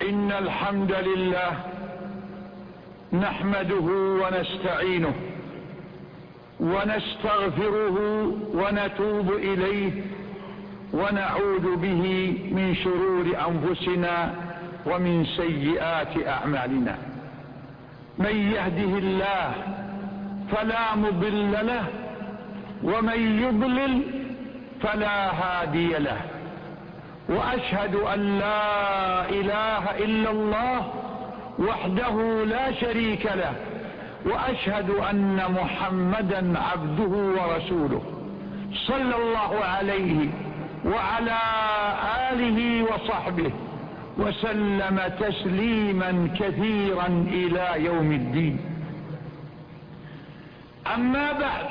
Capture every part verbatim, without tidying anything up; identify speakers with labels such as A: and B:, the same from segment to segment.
A: إن الحمد لله نحمده ونستعينه ونستغفره ونتوب إليه ونعوذ به من شرور أنفسنا ومن سيئات أعمالنا. من يهده الله فلا مضل له ومن يضلل فلا هادي له، وأشهد أن لا إله إلا الله وحده لا شريك له، وأشهد أن محمدا عبده ورسوله صلى الله عليه وعلى آله وصحبه وسلم تسليما كثيرا إلى يوم الدين. أما بعد،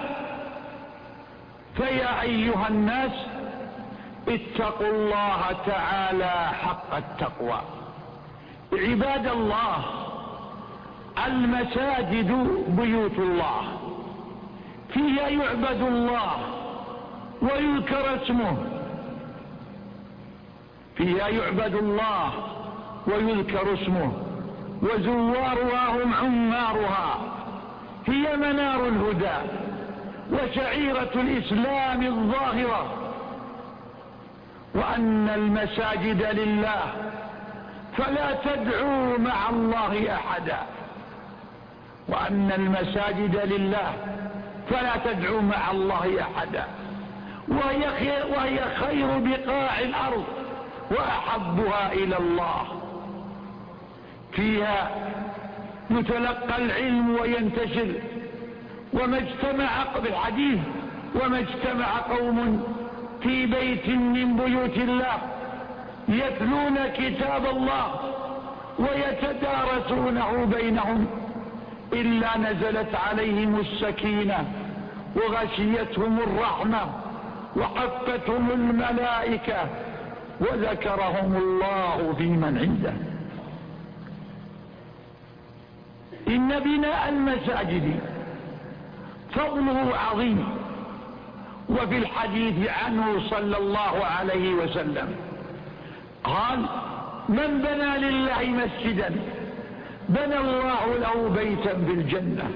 A: فيا أيها الناس اتقوا الله تعالى حق التقوى. عباد الله، المساجد بيوت الله، فيها يعبد الله ويذكر اسمه، فيها يعبد الله ويذكر اسمه، وزوارها هم عمارها، هي منار الهدى وشعيرة الإسلام الظاهرة، وأن المساجد لله فلا تدعوا مع الله أحدا، وأن المساجد لله فلا تدعوا مع الله أحدا، وهي خير, وهي خير بقاع الأرض وأحبها إلى الله. فيها يتلقى العلم وينتشر، وما اجتمع بالحديث وما اجتمع قوم في بيت من بيوت الله يتلون كتاب الله ويتدارسونه بينهم إلا نزلت عليهم السكينة وغشيتهم الرحمة وحفتهم الملائكة وذكرهم الله في من عنده. إن بناء المساجد فضله عظيم، وفي الحديث عنه صلى الله عليه وسلم قال: من بنى لله مسجدا بنى الله له بيتا في الجنة.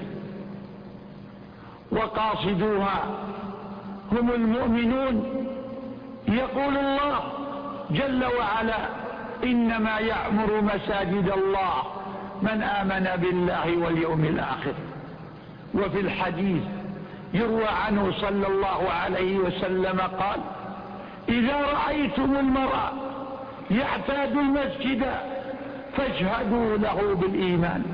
A: وقاصدوها هم المؤمنون. يقول الله جل وعلا: إنما يعمر مساجد الله من آمن بالله واليوم الآخر. وفي الحديث يروى عنه صلى الله عليه وسلم قال: إذا رأيتم المرأة يعتاد المسجد فاشهدوا له بالإيمان.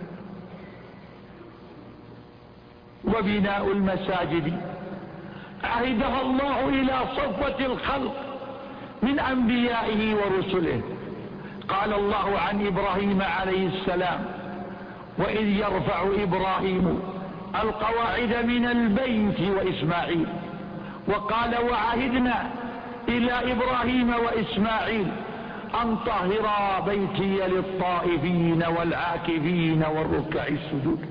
A: وبناء المساجد عهدها الله إلى صفوة الخلق من أنبيائه ورسله. قال الله عن إبراهيم عليه السلام: وإذ يرفع إبراهيم القواعد من البيت وإسماعيل. وقال: وعهدنا إلى إبراهيم وإسماعيل أن طهرا بيتي للطائفين والعاكفين والركع السجود.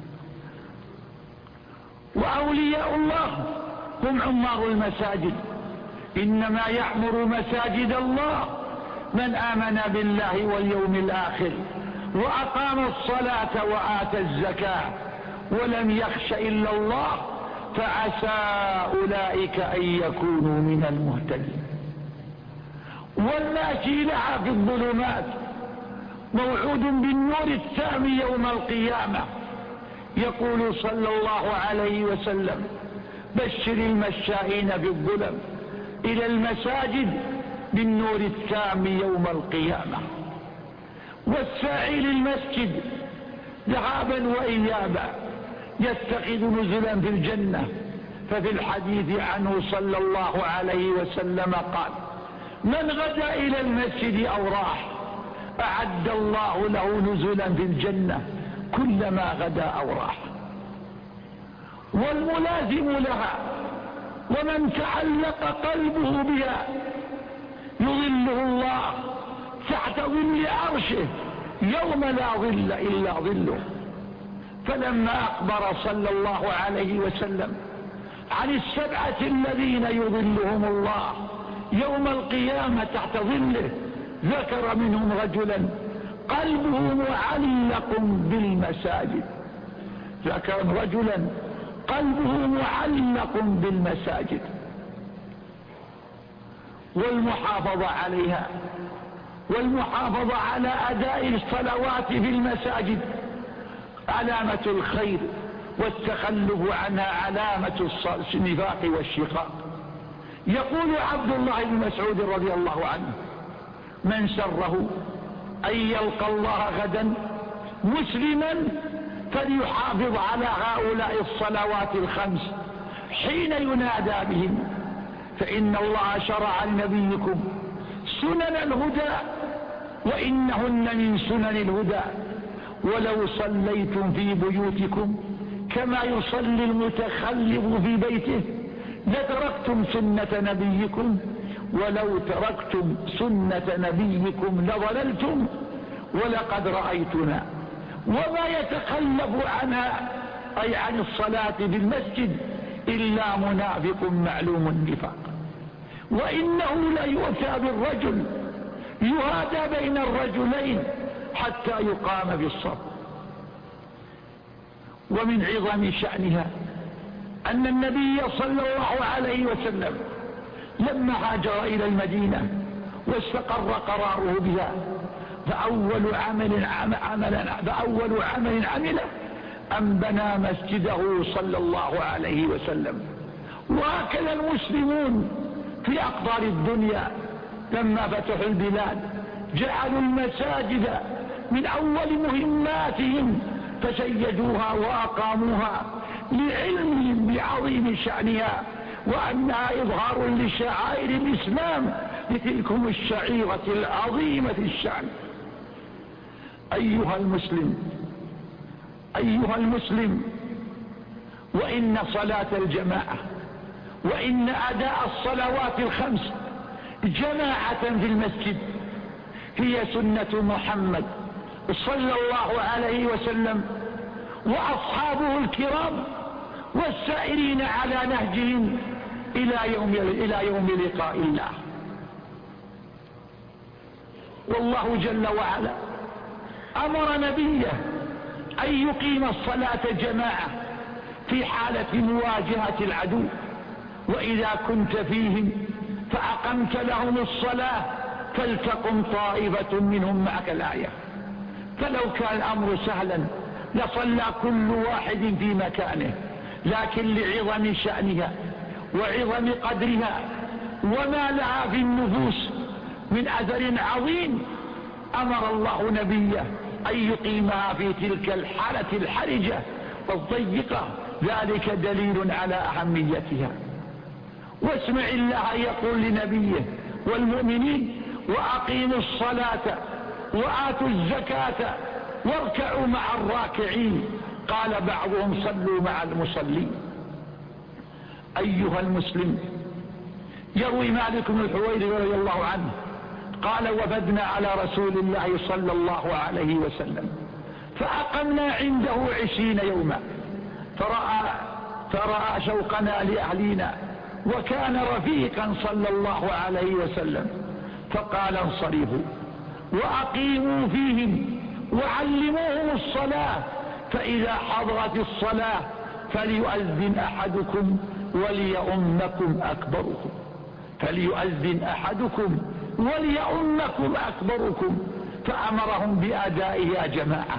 A: وأولياء الله هم عمار المساجد. إنما يعمر مساجد الله من آمن بالله واليوم الآخر وأقام الصلاة وآتى الزكاة ولم يخش إلا الله، فعسى أولئك أن يكونوا من المهتدين. والماشي لها في الظلمات موعود بالنور التام يوم القيامة. يقول صلى الله عليه وسلم: بشر المشائين في الظلم إلى المساجد بالنور التام يوم القيامة. والساعي للمسجد ذهابا وإيابا يتخذ نزلا في الجنة. ففي الحديث عنه صلى الله عليه وسلم قال: من غدا إلى المسجد أو راح أعد الله له نزلا في الجنة كلما غدا أو راح. والملازم لها ومن تعلق قلبه بها يظله الله تحت ظل عرشه يوم لا ظل إلا ظله. فلما أخبر صلى الله عليه وسلم عن السبعة الذين يظلهم الله يوم القيامة تحت ظله ذكر منهم رجلا قلبه معلق بالمساجد. ذكر رجلا قلبه معلق بالمساجد، والمحافظة عليها والمحافظة على أداء الصلوات في المساجد علامة الخير، والتخلف عنها علامة النفاق والشقاق. يقول عبد الله بن مسعود رضي الله عنه: من سره أن يلقى الله غدا مسلما فليحافظ على هؤلاء الصلوات الخمس حين ينادى بهم، فإن الله شرع لنبيكم سنن الهدى وإنهن من سنن الهدى، ولو صليتم في بيوتكم كما يصلي المتخلف في بيته لتركتم سنة نبيكم، ولو تركتم سنة نبيكم لضللتم ولقد رأيتنا. وما يتخلف عنها أي عن الصلاة في المسجد إلا منافق معلوم النفاق. وإنه ليؤتى بالرجل يهادى بين الرجلين حتى يقام بالصف. ومن عظم شأنها أن النبي صلى الله عليه وسلم لما هاجر إلى المدينة واستقر قراره بها فأول عمل عملا فأول عمل عمله أن بنى مسجده صلى الله عليه وسلم. وهكذا المسلمون في أقطار الدنيا لما فتحوا البلاد جعلوا المساجد من أول مهماتهم فشيدوها وأقاموها لعلمهم بعظيم شأنها وأنها إظهار لشعائر الإسلام لتلكم الشعيرة العظيمة الشأن. أيها المسلم أيها المسلم وإن صلاة الجماعة وإن أداء الصلوات الخمس جماعة في المسجد هي سنة محمد صلى الله عليه وسلم وأصحابه الكرام والسائرين على نهجهم إلى يوم إلى يوم لقاء الله. والله جل وعلا أمر نبيه أن يقيم الصلاة جماعة في حالة مواجهة العدو، وإذا كنت فيهم فأقمت لهم الصلاة فلتقم طائفة منهم معك الآية. فلو كان الأمر سهلا لصلى كل واحد في مكانه، لكن لعظم شأنها وعظم قدرها وما لها في النفوس من أثر عظيم أمر الله نبيه أن يقيمها في تلك الحالة الحرجة والضيقة، ذلك دليل على أهميتها. واسمع الله يقول لنبيه والمؤمنين: وأقيموا الصلاة وآتوا الزكاة واركعوا مع الراكعين. قال بعضهم: صلوا مع المصلين. أيها المسلم، يروي مالك بن الحويرث رضي الله عنه قال: وفدنا على رسول الله صلى الله عليه وسلم فأقمنا عنده عشرين يوما، فرأى, فرأى شوقنا لأهلنا وكان رفيقا صلى الله عليه وسلم، فقال: انصرفوا وأقيموا فيهم وعلموهم الصلاة، فإذا حضرت الصلاة فليؤذن أحدكم وليؤمكم أكبركم فليؤذن أحدكم وليؤمكم أكبركم فأمرهم بأدائها جماعة.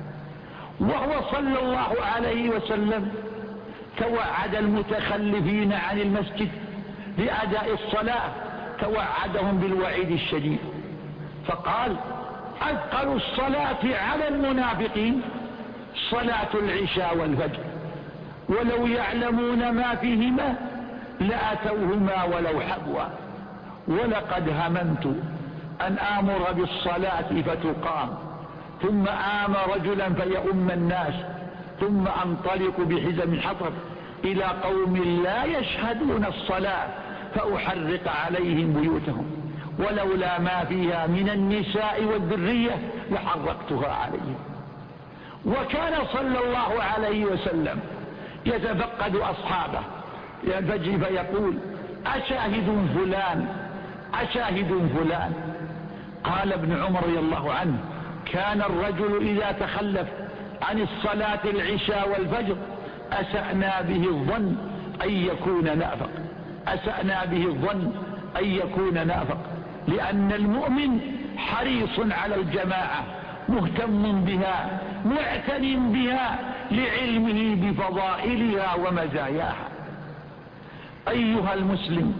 A: وهو صلى الله عليه وسلم توعد المتخلفين عن المسجد لأداء الصلاة، توعدهم بالوعيد الشديد، فقال: أثقل الصلاة على المنافقين صلاة العشاء والفجر، ولو يعلمون ما فيهما لأتوهما ولو حبوا، ولقد هممت أن آمر بالصلاة فتقام ثم آمر رجلا فيؤم الناس ثم أنطلق بحزم حطب إلى قوم لا يشهدون الصلاة فأحرق عليهم بيوتهم، ولولا ما فيها من النساء والذرية لحرقتها عليهم. وكان صلى الله عليه وسلم يتفقد أصحابه ينفجر فيقول: أشاهد فلان أشاهد فلان. قال ابن عمر رضي الله عنه: كان الرجل إذا تخلف عن الصلاة العشاء والفجر أسأنا به الظن أن يكون نافق، أسأنا به الظن أن يكون نافق، لأن المؤمن حريص على الجماعة، مهتم بها، معتن بها لعلمه بفضائلها ومزاياها. أيها المسلم،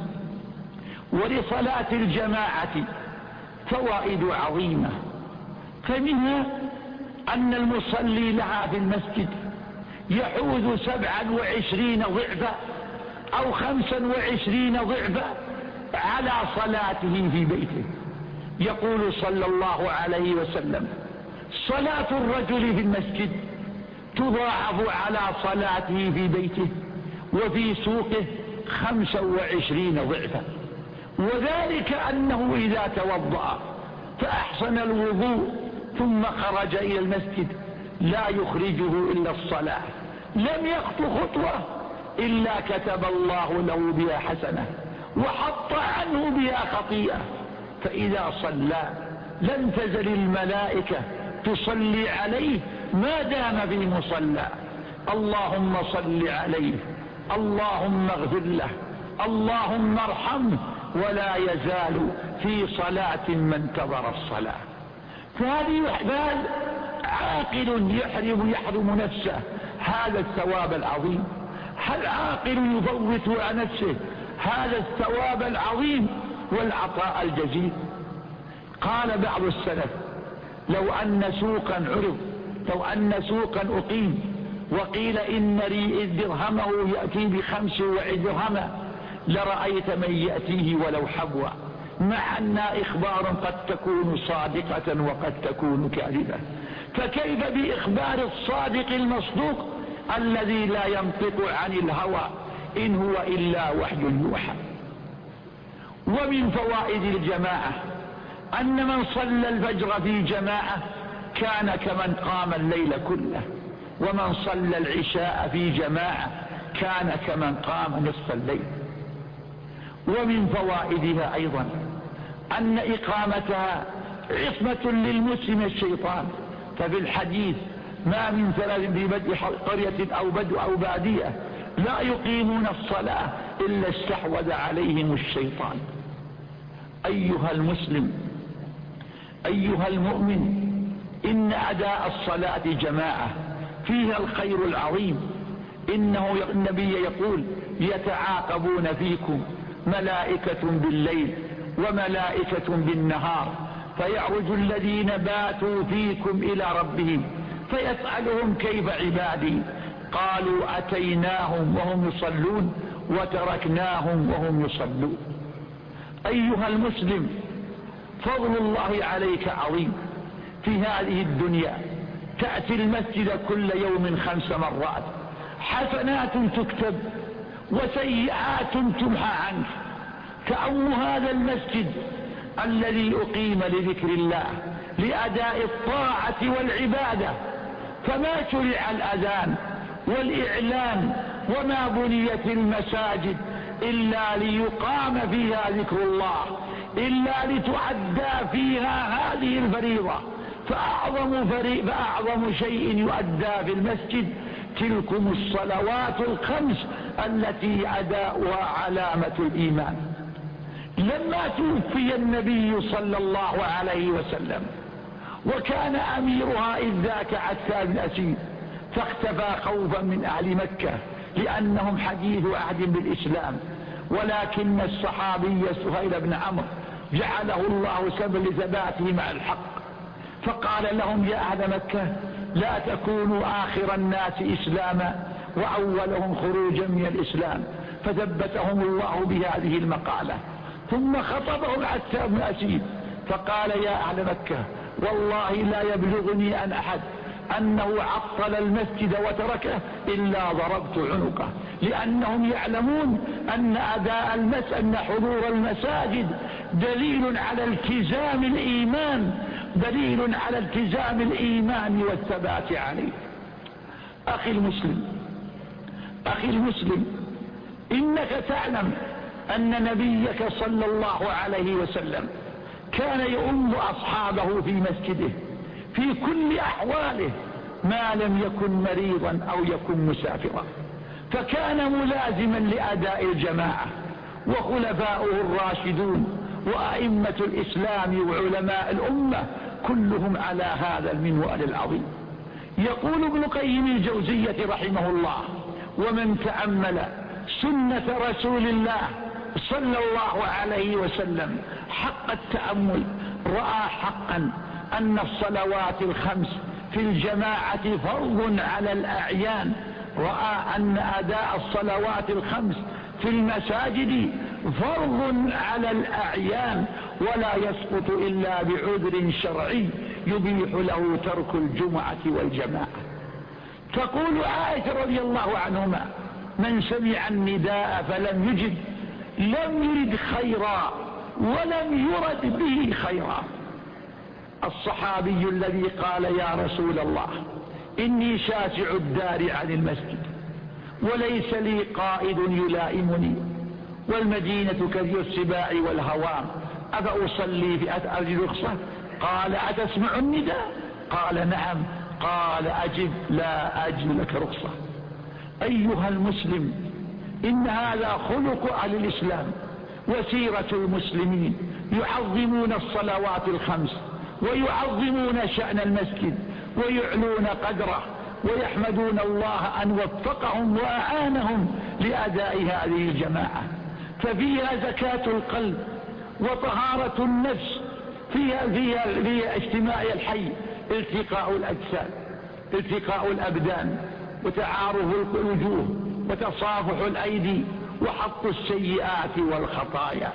A: ولصلاة الجماعة فوائد عظيمة، فمنها أن المصلي لها في المسجد يحوز سبعا وعشرين ضعفا أو خمسا وعشرين ضعفا على صلاته في بيته. يقول صلى الله عليه وسلم: صلاة الرجل في المسجد تضاعف على صلاته في بيته وفي سوقه خمسا وعشرين ضعفا، وذلك أنه إذا توضأ فأحسن الوضوء ثم خرج إلى المسجد لا يخرجه إلا الصلاة، لم يخطو خطوة إلا كتب الله له بها حسنة وحط عنه بها خطيئة. فإذا صلى لن تزل الملائكة تصلي عليه ما دام في مصلى. اللهم صل عليه، اللهم اغفر له، اللهم ارحمه، ولا يزال في صلاة ما انتظر الصلاة. فهذه احبال عاقل يحرم يحرم نفسه هذا الثواب العظيم، هل عاقل يفوت عن نفسه هذا الثواب العظيم والعطاء الجزيل؟ قال بعض السلف: لو أن سوقا عرض، لو أن سوقا أقيم وقيل إن درهمه يأتي بخمس درهما لرأيت من يأتيه ولو حبوا، مع أن إخبار قد تكون صادقة وقد تكون كاذبة، فكيف بإخبار الصادق المصدوق الذي لا ينطق عن الهوى إن هو إلا وحي يوحى. ومن فوائد الجماعة أن من صلى الفجر في جماعة كان كمن قام الليل كله، ومن صلى العشاء في جماعة كان كمن قام نصف الليل. ومن فوائدها أيضا أن إقامتها عصمة للمسلم الشيطان، ففي الحديث: ما من ثلاث في بدء قرية أو بدء أو بادية لا يقيمون الصلاة إلا استحوذ عليهم الشيطان. أيها المسلم، أيها المؤمن، إن أداء الصلاة جماعة فيها الخير العظيم. إنه النبي يقول: يتعاقبون فيكم ملائكة بالليل وملائكة بالنهار، فيعرج الذين باتوا فيكم إلى ربهم فيسألهم: كيف عبادي؟ قالوا: أتيناهم وهم يصلون وتركناهم وهم يصلون. أيها المسلم، فضل الله عليك عظيم. في هذه الدنيا تأتي المسجد كل يوم خمس مرات، حسنات تكتب وسيئات تمحى عنك. كأم هذا المسجد الذي أقيم لذكر الله لأداء الطاعة والعبادة، فما شرع الأذان والإعلان وما بنيت المساجد إلا ليقام فيها ذكر الله، إلا لتؤدى فيها هذه الفريضة. فأعظم, فأعظم شيء يؤدى في المسجد تلكم الصلوات الخمس التي أداؤها علامة الإيمان. لما توفي النبي صلى الله عليه وسلم وكان أميرها إذ ذاك عتاب بن أسيد، فاختفى خوفا من أهل مكة لأنهم حديث عهد بالإسلام، ولكن الصحابي سهيل بن عمرو جعله الله سبب لثباته مع الحق، فقال لهم: يا أهل مكة، لا تكونوا آخر الناس إسلاما وأولهم خروجا من الإسلام، فثبتهم الله بهذه المقالة. ثم خطبهم عتاب بن أسيد فقال: يا أهل مكة، والله لا يبلغني عن أحد أنه عطل المسجد وتركه إلا ضربت عنقه، لأنهم يعلمون أن أداء المس أن حضور المساجد دليل على التزام الإيمان، دليل على التزام الإيمان والثبات عليه. أخي المسلم، أخي المسلم، إنك تعلم أن نبيك صلى الله عليه وسلم كان يؤم أصحابه في مسجده في كل أحواله ما لم يكن مريضا أو يكن مسافرا، فكان ملازما لأداء الجماعة. وخلفاؤه الراشدون وأئمة الإسلام وعلماء الأمة كلهم على هذا المنوال العظيم. يقول ابن قيم الجوزية رحمه الله: ومن تأمل سنة رسول الله صلى الله عليه وسلم حق التأمل رأى حقا أن الصلوات الخمس في الجماعة فرض على الأعيان، رأى أن أداء الصلوات الخمس في المساجد فرض على الأعيان ولا يسقط إلا بعذر شرعي يبيح له ترك الجمعة والجماعة. تقول عائشة رضي الله عنهما: من سمع النداء فلم يجب لم يرد خيرا ولم يرد به خيرا. الصحابي الذي قال: يا رسول الله إني شاسع الدار عن المسجد وليس لي قائد يلائمني والمدينة كثير السباع والهوام أفأصلي في أجد رخصة؟ قال: أتسمع النداء؟ قال: نعم. قال: أجب لا أجد لك رخصة. أيها المسلم، إن هذا خلق أهل الإسلام وسيرة المسلمين، يعظمون الصلوات الخمس ويعظمون شأن المسجد ويعلون قدره ويحمدون الله أن وفقهم وأعانهم لأداء هذه الجماعة، ففيها زكاة القلب وطهارة النفس، فيها, فيها, فيها اجتماع الحي، التقاء الأجساد، التقاء الأبدان، وتعارف الوجوه، وتصافح الأيدي، وحط السيئات والخطايا.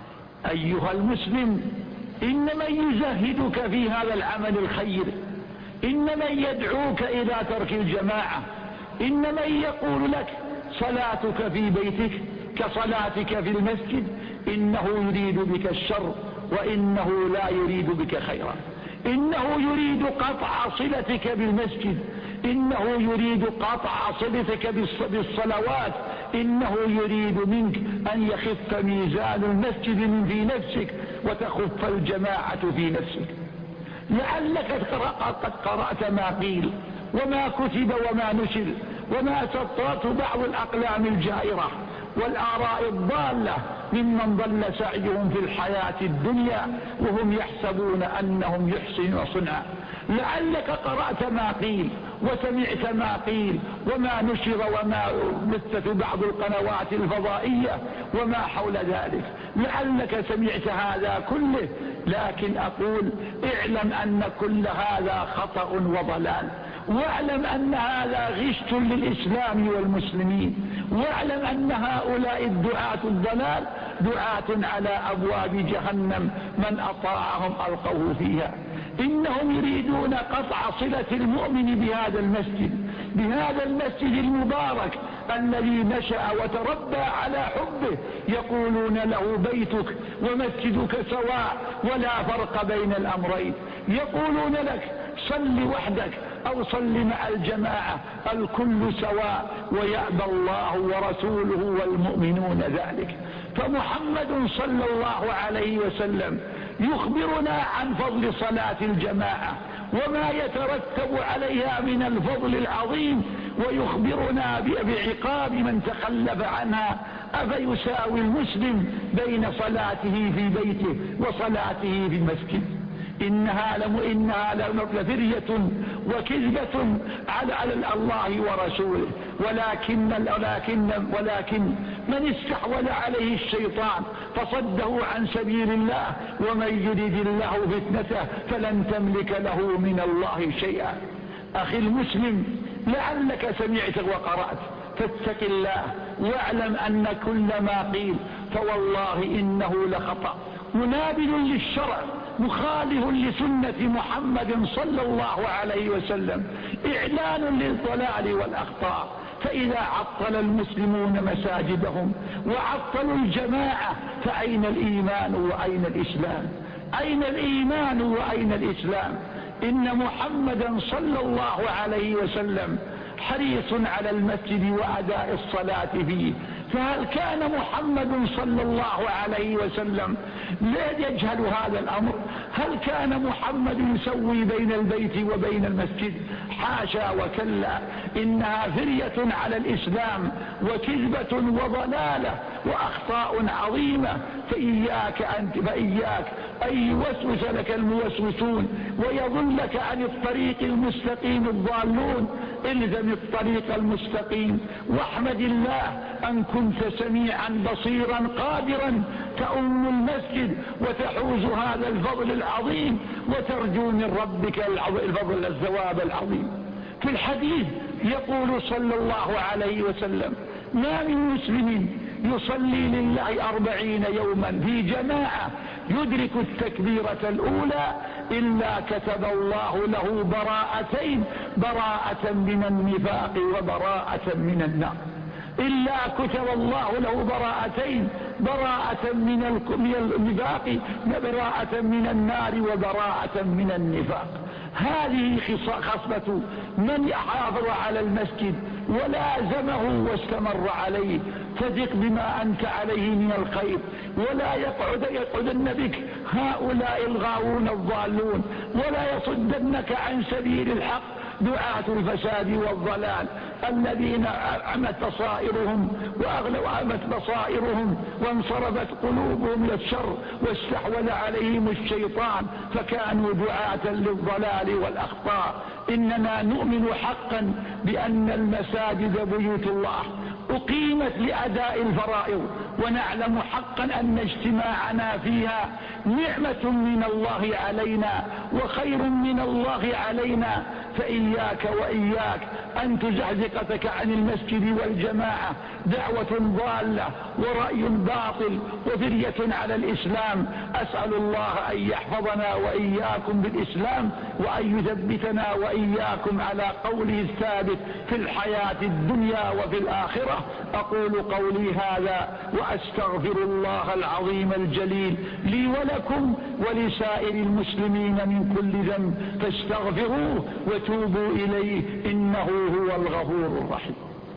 A: أيها المسلم، إن من يزهدك في هذا العمل الخير، إن من يدعوك إلى ترك الجماعة، إن من يقول لك صلاتك في بيتك كصلاتك في المسجد، إنه يريد بك الشر وإنه لا يريد بك خيرا. إنه يريد قطع صلتك بالمسجد، إنه يريد قطع صلتك بالصلوات، إنه يريد منك أن يخف ميزان المسجد من في نفسك وتخف الجماعة في نفسك. لعلك قد قرأت ما قيل وما كتب وما نشر وما سطرت بعض الأقلام الجائرة والآراء الضالة ممن ضل سعيهم في الحياة الدنيا وهم يحسبون أنهم يحسنون صنعا. لعلك قرأت ما قيل وسمعت ما قيل وما نشر وما بث في بعض القنوات الفضائية وما حول ذلك، لعلك سمعت هذا كله، لكن أقول: اعلم أن كل هذا خطأ وضلال، واعلم أن هذا غش للإسلام والمسلمين، واعلم أن هؤلاء الدعاة الضلال دعاة على أبواب جهنم من أطاعهم ألقوه فيها. إنهم يريدون قطع صلة المؤمن بهذا المسجد، بهذا المسجد المبارك الذي نشأ وتربى على حبه. يقولون له: بيتك ومسجدك سواء ولا فرق بين الأمرين. يقولون لك: صل وحدك أو صل مع الجماعة، الكل سواء، ويأبى الله ورسوله والمؤمنون ذلك. فمحمد صلى الله عليه وسلم يخبرنا عن فضل صلاة الجماعة وما يترتب عليها من الفضل العظيم، ويخبرنا بعقاب من تخلف عنها. أفيساوي المسلم بين صلاته في بيته وصلاته في المسجد؟ إنها لم إنها لفرية وكذبة على على الله ورسوله، ولكن ولكن ولكن من استحوذ عليه الشيطان فصده عن سبيل الله، ومن يرد الله فتنته فلن تملك له من الله شيئا. أخي المسلم، لعلك سمعت وقرأت، فاتق الله واعلم أن كل ما قيل فوالله إنه لخطأ منابل للشرع مخالف لسنة محمد صلى الله عليه وسلم، إعلان للضلال والأخطاء. فإذا عطل المسلمون مساجدهم وعطلوا الجماعة فأين الإيمان وأين الإسلام؟ أين الإيمان وأين الإسلام؟ إن محمدا صلى الله عليه وسلم حريص على المسجد وأداء الصلاة فيه، فهل كان محمد صلى الله عليه وسلم لا يجهل هذا الأمر؟ هل كان محمد يسوي بين البيت وبين المسجد؟ حاشا وكلا، إنها فرية على الإسلام وكذبة وضلالة وأخطاء عظيمة. فإياك أنت فإياك أن يوسوس لك الموسوسون ويضلك عن الطريق المستقيم الضالون. الزم الطريق المستقيم واحمد الله أن كنت سميعا بصيرا قادرا تؤم المسجد وتحوز هذا الفضل العظيم وترجو من ربك الفضل الثواب العظيم. في الحديث يقول صلى الله عليه وسلم: ما من مسلم يصلي لله أربعين يوما في جماعة يدرك التكبيرة الأولى إلا كتب الله له براءتين: براءة من النفاق وبراءة من النار. إلا كتب الله له براءتين: براءة من النفاق وبراءة من النار وبراءة من النفاق. هذه خصلة من حافظ على المسجد ولازمه واستمر عليه، فثق بما أنت عليه من الخير، ولا يقعد يقعدن بك هؤلاء الغاوون الضالون، ولا يصدنك عن سبيل الحق دعاة الفساد والضلال الذين عمت بصائرهم وأغلقت بصائرهم وانصرفت قلوبهم للشر واستحوذ عليهم الشيطان فكانوا دعاة للضلال والأخطاء. إننا نؤمن حقا بأن المساجد بيوت الله أقيمت لأداء الفرائض، ونعلم حقا أن اجتماعنا فيها نعمة من الله علينا وخير من الله علينا. فإياك وإياك أن تزحزقتك عن المسجد والجماعة دعوة ضالة ورأي باطل وفرية على الإسلام. أسأل الله أن يحفظنا وإياكم بالإسلام وأن يثبتنا وإياكم على قوله الثابت في الحياة الدنيا وفي الآخرة. أقول قولي هذا وأستغفر الله العظيم الجليل لي ولكم ولسائر المسلمين من كل ذنب فاستغفروه وتوبوا إليه إنه هو الغفور الرحيم.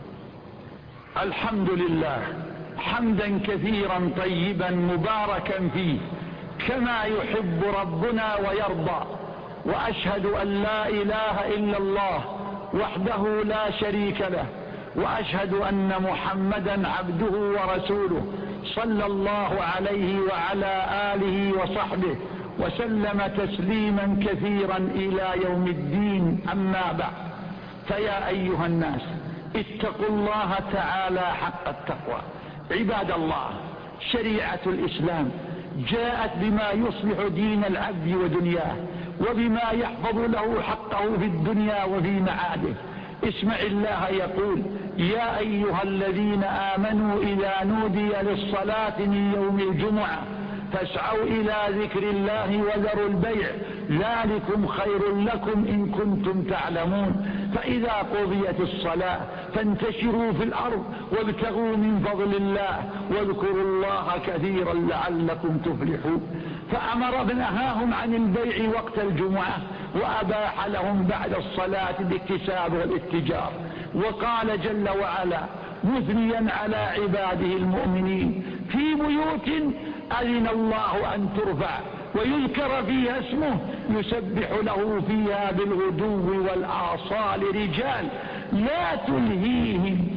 A: الحمد لله حمدا كثيرا طيبا مباركا فيه كما يحب ربنا ويرضى، وأشهد أن لا إله إلا الله وحده لا شريك له، وأشهد أن محمدا عبده ورسوله صلى الله عليه وعلى آله وصحبه وسلم تسليما كثيرا إلى يوم الدين. أما بعد، فيا أيها الناس اتقوا الله تعالى حق التقوى. عباد الله، شريعة الإسلام جاءت بما يصلح دين العبد ودنياه وبما يحفظ له حقه في الدنيا وفي معاده. اسمع الله يقول: يا أيها الذين آمنوا إذا نودي للصلاة من يوم الجمعة فاسعوا إلى ذكر الله وذروا البيع ذلكم خير لكم إن كنتم تعلمون. فإذا قضيت الصلاة فانتشروا في الأرض وابتغوا من فضل الله واذكروا الله كثيرا لعلكم تفلحون. فأمر بنهاهم عن البيع وقت الجمعة وأباح لهم بعد الصلاة باكتساب والاتجار. وقال جل وعلا مثنيا على عباده المؤمنين: في بيوت أذن الله أن ترفع ويذكر فيها اسمه يسبح له فيها بالغدو والآصال رجال لا تلهيهم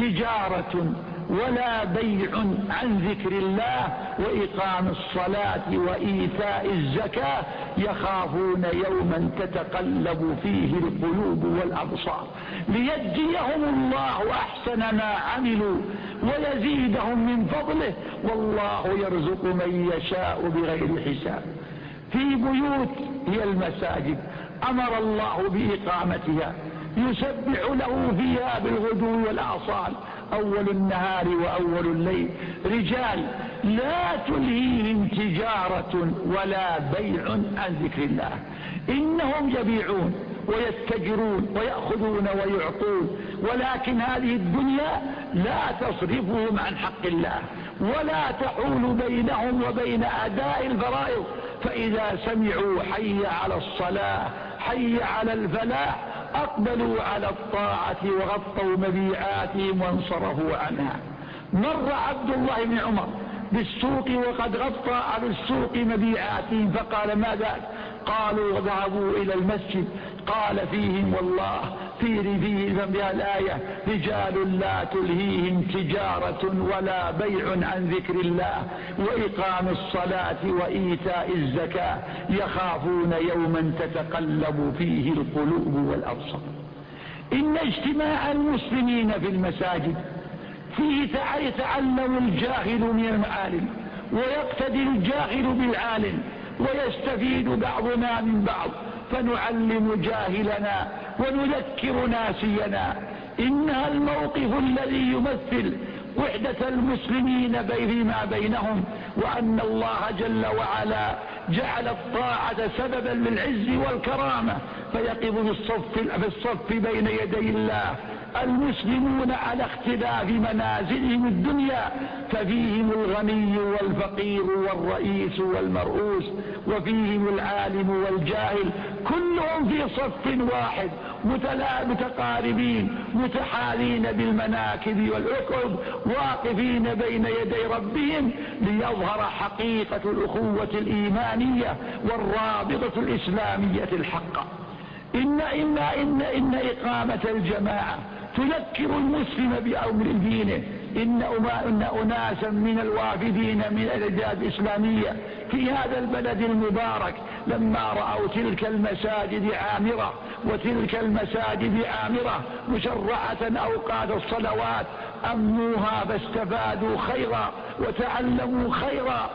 A: تجارة ولا بيع عن ذكر الله وإقام الصلاة وإيتاء الزكاة يخافون يوما تتقلب فيه القلوب والأبصار ليجزيهم الله أحسن ما عملوا ويزيدهم من فضله والله يرزق من يشاء بغير حساب. في بيوت هي المساجد أمر الله بإقامتها يسبح له فيها بالغدو والآصال أول النهار وأول الليل رجال لا تلهيهم تجارة ولا بيع عن ذكر الله. إنهم يبيعون ويتجرون ويأخذون ويعطون، ولكن هذه الدنيا لا تصرفهم عن حق الله ولا تحول بينهم وبين أداء الفرائض. فإذا سمعوا حي على الصلاة حي على الفلاح أقبلوا على الطاعة وغطوا مبيعاتهم وانصرفوا عنها. مر عبد الله بن عمر بالسوق وقد غطى على السوق مبيعاتهم فقال: ماذا؟ قالوا: ذهبوا إلى المسجد. قال: فيهم والله في رفيهم بها الآية: رجال لا تلهيهم تجارة ولا بيع عن ذكر الله وإقام الصلاة وإيتاء الزكاة يخافون يوما تتقلب فيه القلوب والأبصار. إن اجتماع المسلمين في المساجد فيه يتعلم الجاهل من المعالم ويقتدي الجاهل بالعالم ويستفيد بعضنا من بعض، فنعلم جاهلنا ونذكر ناسينا. إنها الموقف الذي يمثل وحدة المسلمين فيما بينهم، وأن الله جل وعلا جعل الطاعة سببا للعز والكرامة، فيقف في الصف بين يدي الله المسلمون على اختلاف منازلهم الدنيا، ففيهم الغني والفقير والرئيس والمرؤوس، وفيهم العالم والجاهل، كلهم في صف واحد متقاربين متحالين بالمناكب والعقب، واقفين بين يدي ربهم ليظهر حقيقة الأخوة الإيمانية والرابطة الإسلامية الحقة. إن, إن, إن, إن إقامة الجماعة تذكر المسلم بأمر دينه. إن, إن أناسا من الوافدين من الأجداد الإسلامية في هذا البلد المبارك لما رأوا تلك المساجد عامرة وتلك المساجد عامرة مشرعة أوقات الصلوات أمنوها فاستفادوا خيرا وتعلموا خيرا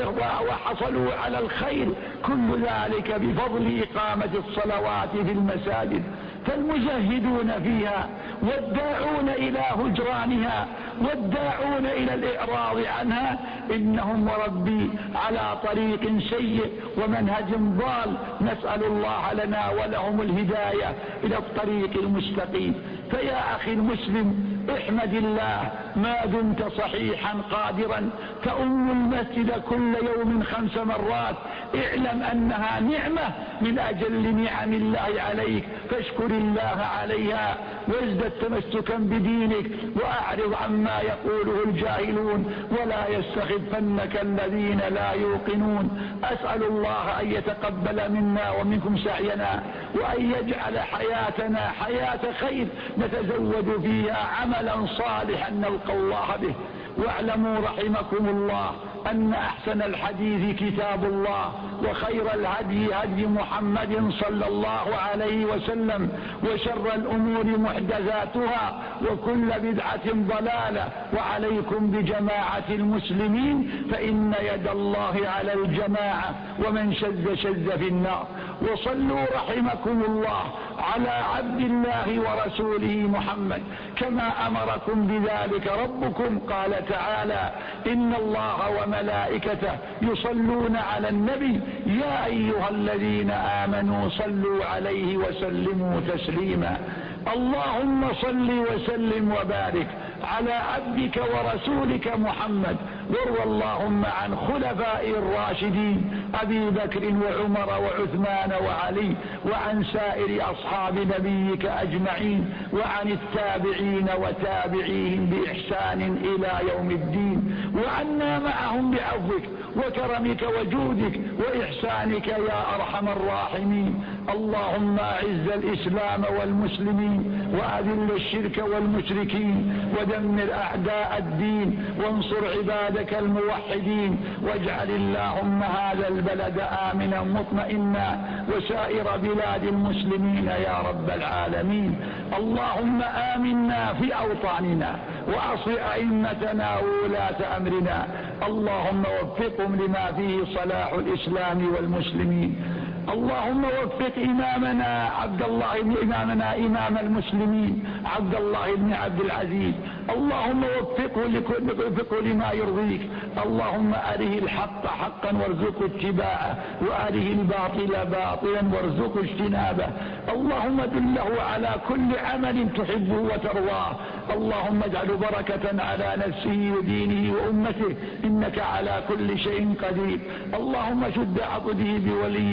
A: وحصلوا على الخير، كل ذلك بفضل إقامة الصلوات في المساجد. فالمزهدون فيها والداعون إلى هجرانها والداعون إلى الإعراض عنها إنهم وربي على طريق سيء ومنهج ضال، نسأل الله لنا ولهم الهداية إلى الطريق المستقيم. فيا أخي المسلم، احمد الله ما دمت صحيحا قادرا تؤم المسجد كل يوم خمس مرات، اعلم أنها نعمة من أجل نعم الله عليك، فاشكر الله عليها وازدد تمسكا بدينك وأعرض عما يقوله الجاهلون ولا يستخفنك الذين لا يوقنون. أسأل الله أن يتقبل منا ومنكم سعينا، وأن يجعل حياتنا حياة خير نتزود فيها عملا صالحا نلقى الله به. واعلموا رحمكم الله أن أحسن الحديث كتاب الله، وخير الهدي هدي محمد صلى الله عليه وسلم، وشر الأمور محدثاتها وكل بدعة ضلالة. وعليكم بجماعة المسلمين فإن يد الله على الجماعة، ومن شذ شذ في النار. وصلوا رحمكم الله على عبد الله ورسوله محمد كما أمركم بذلك ربكم. قال تعالى: إن الله وملائكته يصلون على النبي يا أيها الذين آمنوا صلوا عليه وسلموا تسليما. اللهم صل وسلم وبارك على عبدك ورسولك محمد، وارض اللهم عن خلفاء الراشدين أبي بكر وعمر وعثمان وعلي، وعن سائر أصحاب نبيك أجمعين، وعن التابعين وتابعيهم بإحسان إلى يوم الدين، وعنا معهم بعفوك وكرمك وجودك وإحسانك يا أرحم الراحمين. اللهم أعز الإسلام والمسلمين وأذل الشرك والمشركين ودمر أعداء الدين وانصر عبادك الموحدين، واجعل اللهم هذا البلد آمنا مطمئنا وسائر بلاد المسلمين يا رب العالمين. اللهم آمنا في أوطاننا وأصل أئمتنا وولاة أمرنا، اللهم وفقهم لما فيه صلاح الإسلام والمسلمين. اللهم وفق إمامنا عبد الله بن إمامنا إمام المسلمين عبد الله بن عبد العزيز، اللهم وفقه وفقه لما يرضيك. اللهم أره الحق حقا وارزقه اتباعه، وأره الباطل باطلا وارزقه اجتنابه. اللهم دله على كل عمل تحبه وترضاه. اللهم اجعل بركة على نفسه ودينه وأمته، إنك على كل شيء قدير. اللهم شد عضده بولي عزيز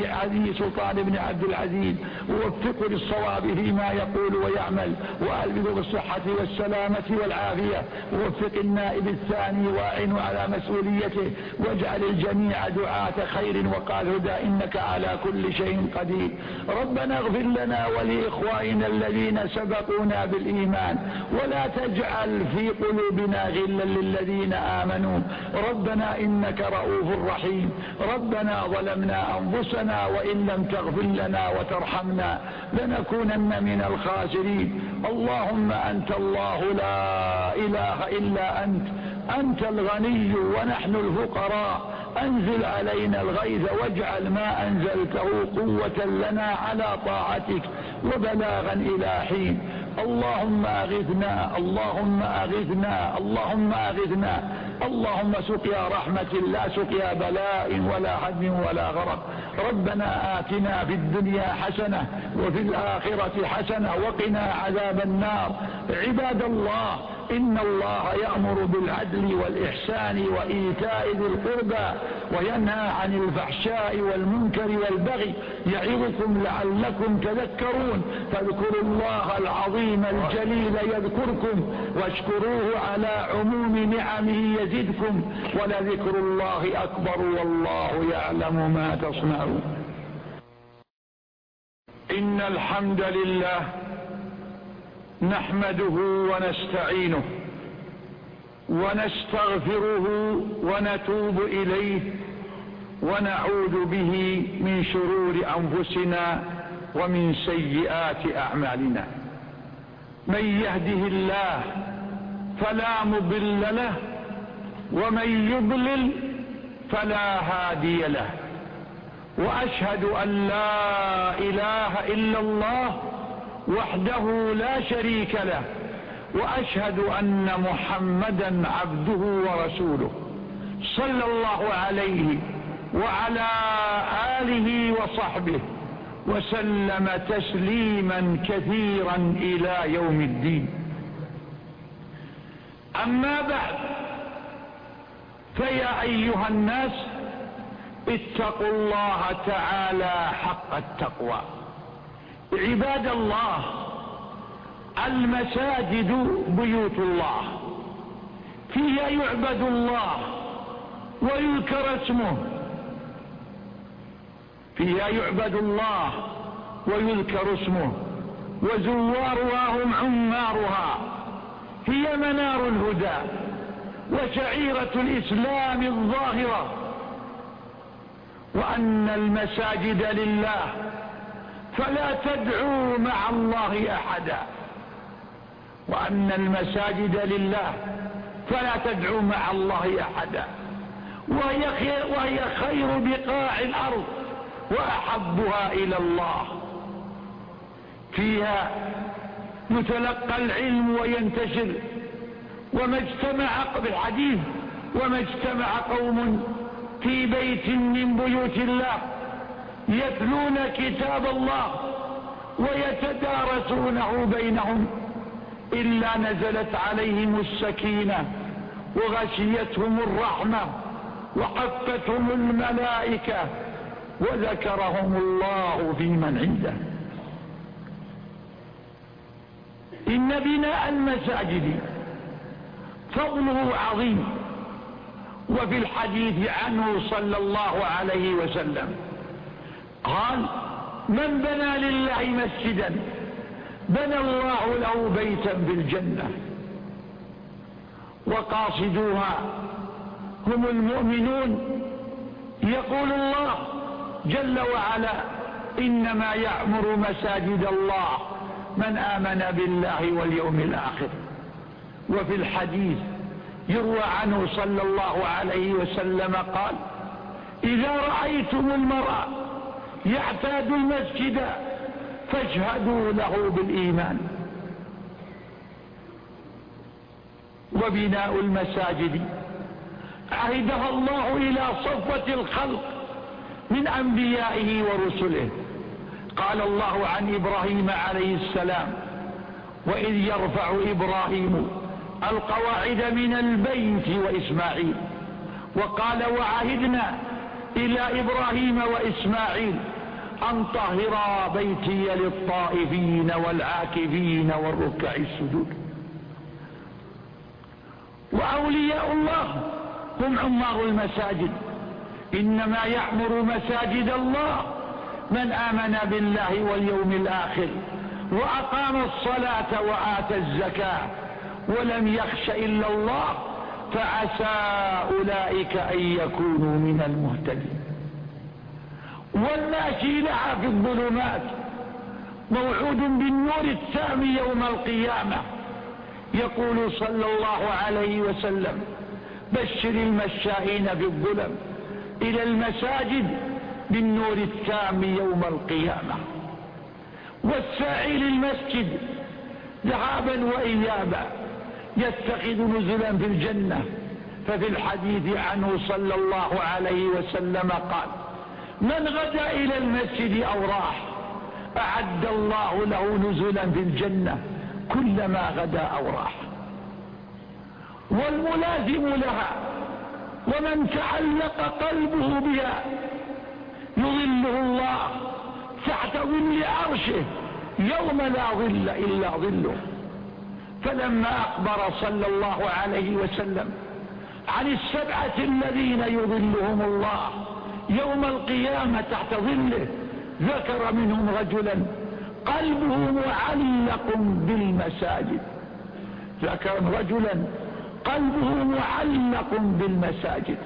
A: ولي سلطان بن عبد العزيز ووفقه للصواب فيما يقول ويعمل، وألبثه بالصحة والسلامة والعافية، ووفق النائب الثاني وأعنه على مسؤوليته، واجعل الجميع دعاة خير وقال هدى إنك على كل شيء قدير. ربنا اغفر لنا ولإخواننا الذين سبقونا بالإيمان ولا تجعل في قلوبنا غلا للذين آمنوا ربنا إنك رؤوف رحيم. ربنا ظلمنا أنفسنا وإن لم تغفر لنا وترحمنا لنكونن من الخاسرين. اللهم أنت الله لا إله إلا أنت، أنت الغني ونحن الفقراء، أنزل علينا الغيث واجعل ما أنزلته قوة لنا على طاعتك وبلاغا إلى حين. اللهم أغثنا اللهم أغثنا اللهم أغثنا اللهم سقيا رحمة لا سقيا بلاء ولا هدم ولا غرق. ربنا آتنا في الدنيا حسنة وفي الآخرة حسنة وقنا عذاب النار. عباد الله، إن الله يأمر بالعدل والإحسان وإيتاء ذي القربى وينهى عن الفحشاء والمنكر والبغي يعظكم لعلكم تذكرون. فاذكروا الله العظيم الجليل يذكركم واشكروه على عموم نعمه يزدكم ولذكر الله أكبر والله يعلم ما تصنعون. إن الحمد لله نحمده ونستعينه ونستغفره ونتوب إليه ونعوذ به من شرور أنفسنا ومن سيئات أعمالنا. من يهده الله فلا مضل له ومن يضلل فلا هادي له، وأشهد أن لا إله إلا الله وحده لا شريك له، وأشهد أن محمدا عبده ورسوله صلى الله عليه وعلى آله وصحبه وسلم تسليما كثيرا إلى يوم الدين. أما بعد، فيا أيها الناس اتقوا الله تعالى حق التقوى. عباد الله، المساجد بيوت الله فيها يعبد الله ويذكر اسمه، فيها يعبد الله ويذكر اسمه، وزوارها هم عمارها، هي منار الهدى وشعيرة الإسلام الظاهرة. وأن المساجد لله فلا تدعوا مع الله أحدا، وأن المساجد لله فلا تدعوا مع الله أحدا، وهي خير, وهي خير بقاع الأرض وأحبها إلى الله. فيها يتلقى العلم وينتشر، وما اجتمع بالحديث وما اجتمع قوم في بيت من بيوت الله يتلون كتاب الله ويتدارسونه بينهم إلا نزلت عليهم السكينة وغشيتهم الرحمة وحفتهم الملائكة وذكرهم الله في من عنده. إن بناء المساجد فضله عظيم، وفي الحديث عنه صلى الله عليه وسلم قال: من بنى لله مسجدا بنى الله له بيتا بالجنة. وقاصدوها هم المؤمنون. يقول الله جل وعلا: إنما يعمر مساجد الله من آمن بالله واليوم الآخر. وفي الحديث يروى عنه صلى الله عليه وسلم قال: إذا رأيتم المرأة يعتاد المسجد فاشهدوا له بالإيمان. وبناء المساجد عهدها الله إلى صفوة الخلق من أنبيائه ورسله. قال الله عن إبراهيم عليه السلام: وإذ يرفع إبراهيم القواعد من البيت وإسماعيل. وقال: وعهدنا إلى إبراهيم وإسماعيل أن طهرا بيتي للطائفين والعاكفين والركع السجود. وأولياء الله هم عمار المساجد، إنما يعمر مساجد الله من آمن بالله واليوم الآخر وأقام الصلاة وآتى الزكاة ولم يخش إلا الله فعسى أولئك أن يكونوا من المهتدين. والماشي لها في الظلمات موعود بالنور التام يوم القيامة. يقول صلى الله عليه وسلم: بشر المشائين في الظلم إلى المساجد بالنور التام يوم القيامة. والساعي للمسجد ذهابا وإيابا يتخذ نزلا في الجنة. ففي الحديث عنه صلى الله عليه وسلم قال: من غدا إلى المسجد أو راح أعد الله له نزلا في الجنة كلما غدا أو راح. والملازم لها ومن تعلق قلبه بها يظله الله تحت ظل عرشه يوم لا ظل إلا ظله. فلما أخبر صلى الله عليه وسلم عن السبعة الذين يظلهم الله يوم القيامة تحت ظله ذكر منهم رجلا قلبه معلق بالمساجد. ذكر رجلا قلبه معلق بالمساجد.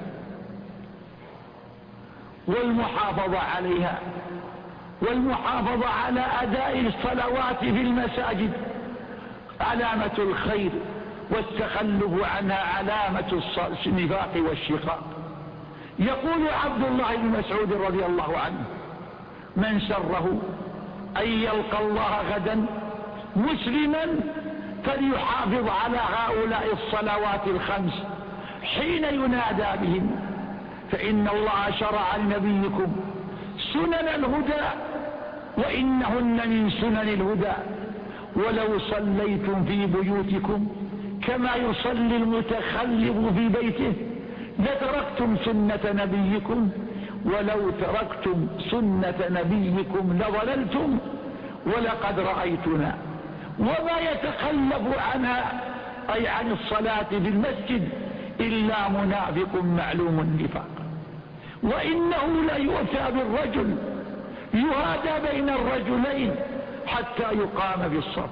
A: والمحافظة عليها والمحافظة على أداء الصلوات في المساجد علامة الخير، والتخلف عنها علامة النفاق والشقاق. يقول عبد الله بن مسعود رضي الله عنه: من سره أن يلقى الله غدا مسلما فليحافظ على هؤلاء الصلوات الخمس حين ينادى بهم، فإن الله شرع لنبيكم سنن الهدى وإنهن من سنن الهدى. ولو صليتم في بيوتكم كما يصلي المتخلف في بيته لتركتم سنة نبيكم ولو تركتم سنة نبيكم لضللتم ولقد رأيتنا. وما يتخلف عنها أي عن الصلاة في المسجد إلا منافق معلوم النفاق. وإنه ليؤتى بالرجل يهادى بين الرجلين حتى يقام بالصف.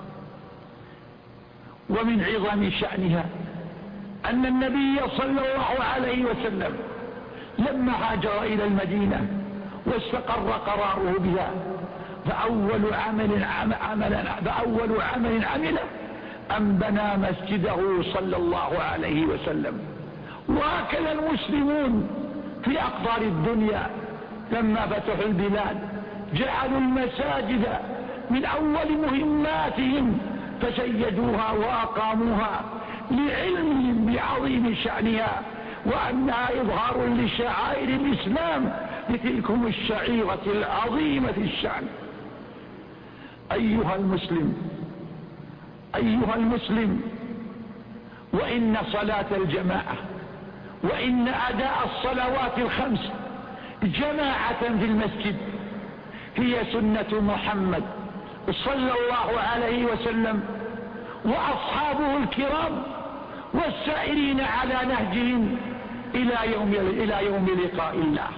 A: ومن عظم شأنها أن النبي صلى الله عليه وسلم لما هاجر إلى المدينة واستقر قراره بها فأول عمل عمل فأول عمل عمله أن بنى مسجده صلى الله عليه وسلم. وهكذا المسلمون في أقطار الدنيا لما فتحوا البلاد جعلوا المساجد من أول مهماتهم فشيدوها وأقاموها لعلمهم بعظيم شأنها وأنها إظهار لشعائر الإسلام لتلكم الشعيرة العظيمة الشأن. أيها المسلم أيها المسلم وإن صلاة الجماعة وإن أداء الصلوات الخمس جماعة في المسجد هي سنة محمد صلى الله عليه وسلم وأصحابه الكرام والسائرين على نهجهم إلى يوم إلى يوم لقاء الله.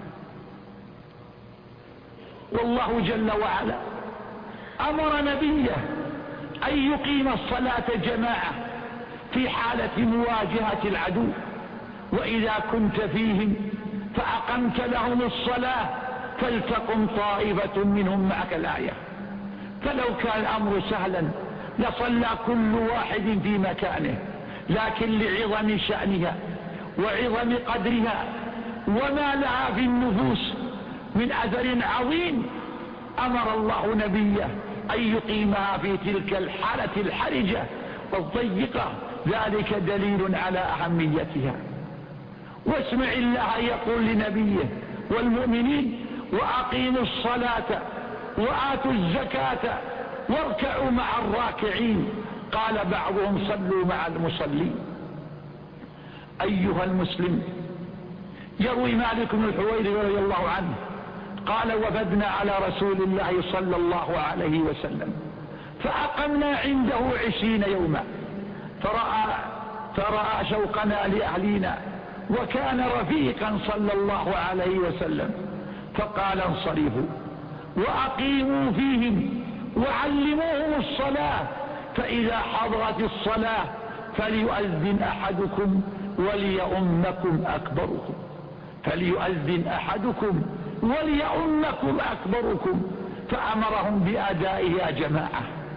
A: والله جل وعلا أمر نبيه أن يقيم الصلاة جماعة في حالة مواجهة العدو. وإذا كنت فيهم فأقمت لهم الصلاة فلتقم طائفة منهم معك الآية. فلو كان الأمر سهلا لصلى كل واحد في مكانه، لكن لعظم شأنها وعظم قدرها وما لها في النفوس من أثر عظيم أمر الله نبيه أن يقيمها في تلك الحالة الحرجة والضيقة. ذلك دليل على أهميتها. واسمع الله يقول لنبيه والمؤمنين: وأقيموا الصلاة وآتوا الزكاة واركعوا مع الراكعين. قال بعضهم: صلوا مع المصلين. أيها المسلم، يروي مالك بن الحويرث رضي الله عنه قال وفدنا على رسول الله صلى الله عليه وسلم فأقمنا عنده عشرين يوما فرأى, فرأى شوقنا لأهلنا وكان رفيقا صلى الله عليه وسلم فقال انصرفوا وأقيموا فيهم وعلموهم الصلاة فإذا حضرت الصلاة فليؤذن أحدكم وليؤمكم أكبركم فليؤذن أحدكم وليؤمكم أكبركم فأمرهم بأدائها جماعة.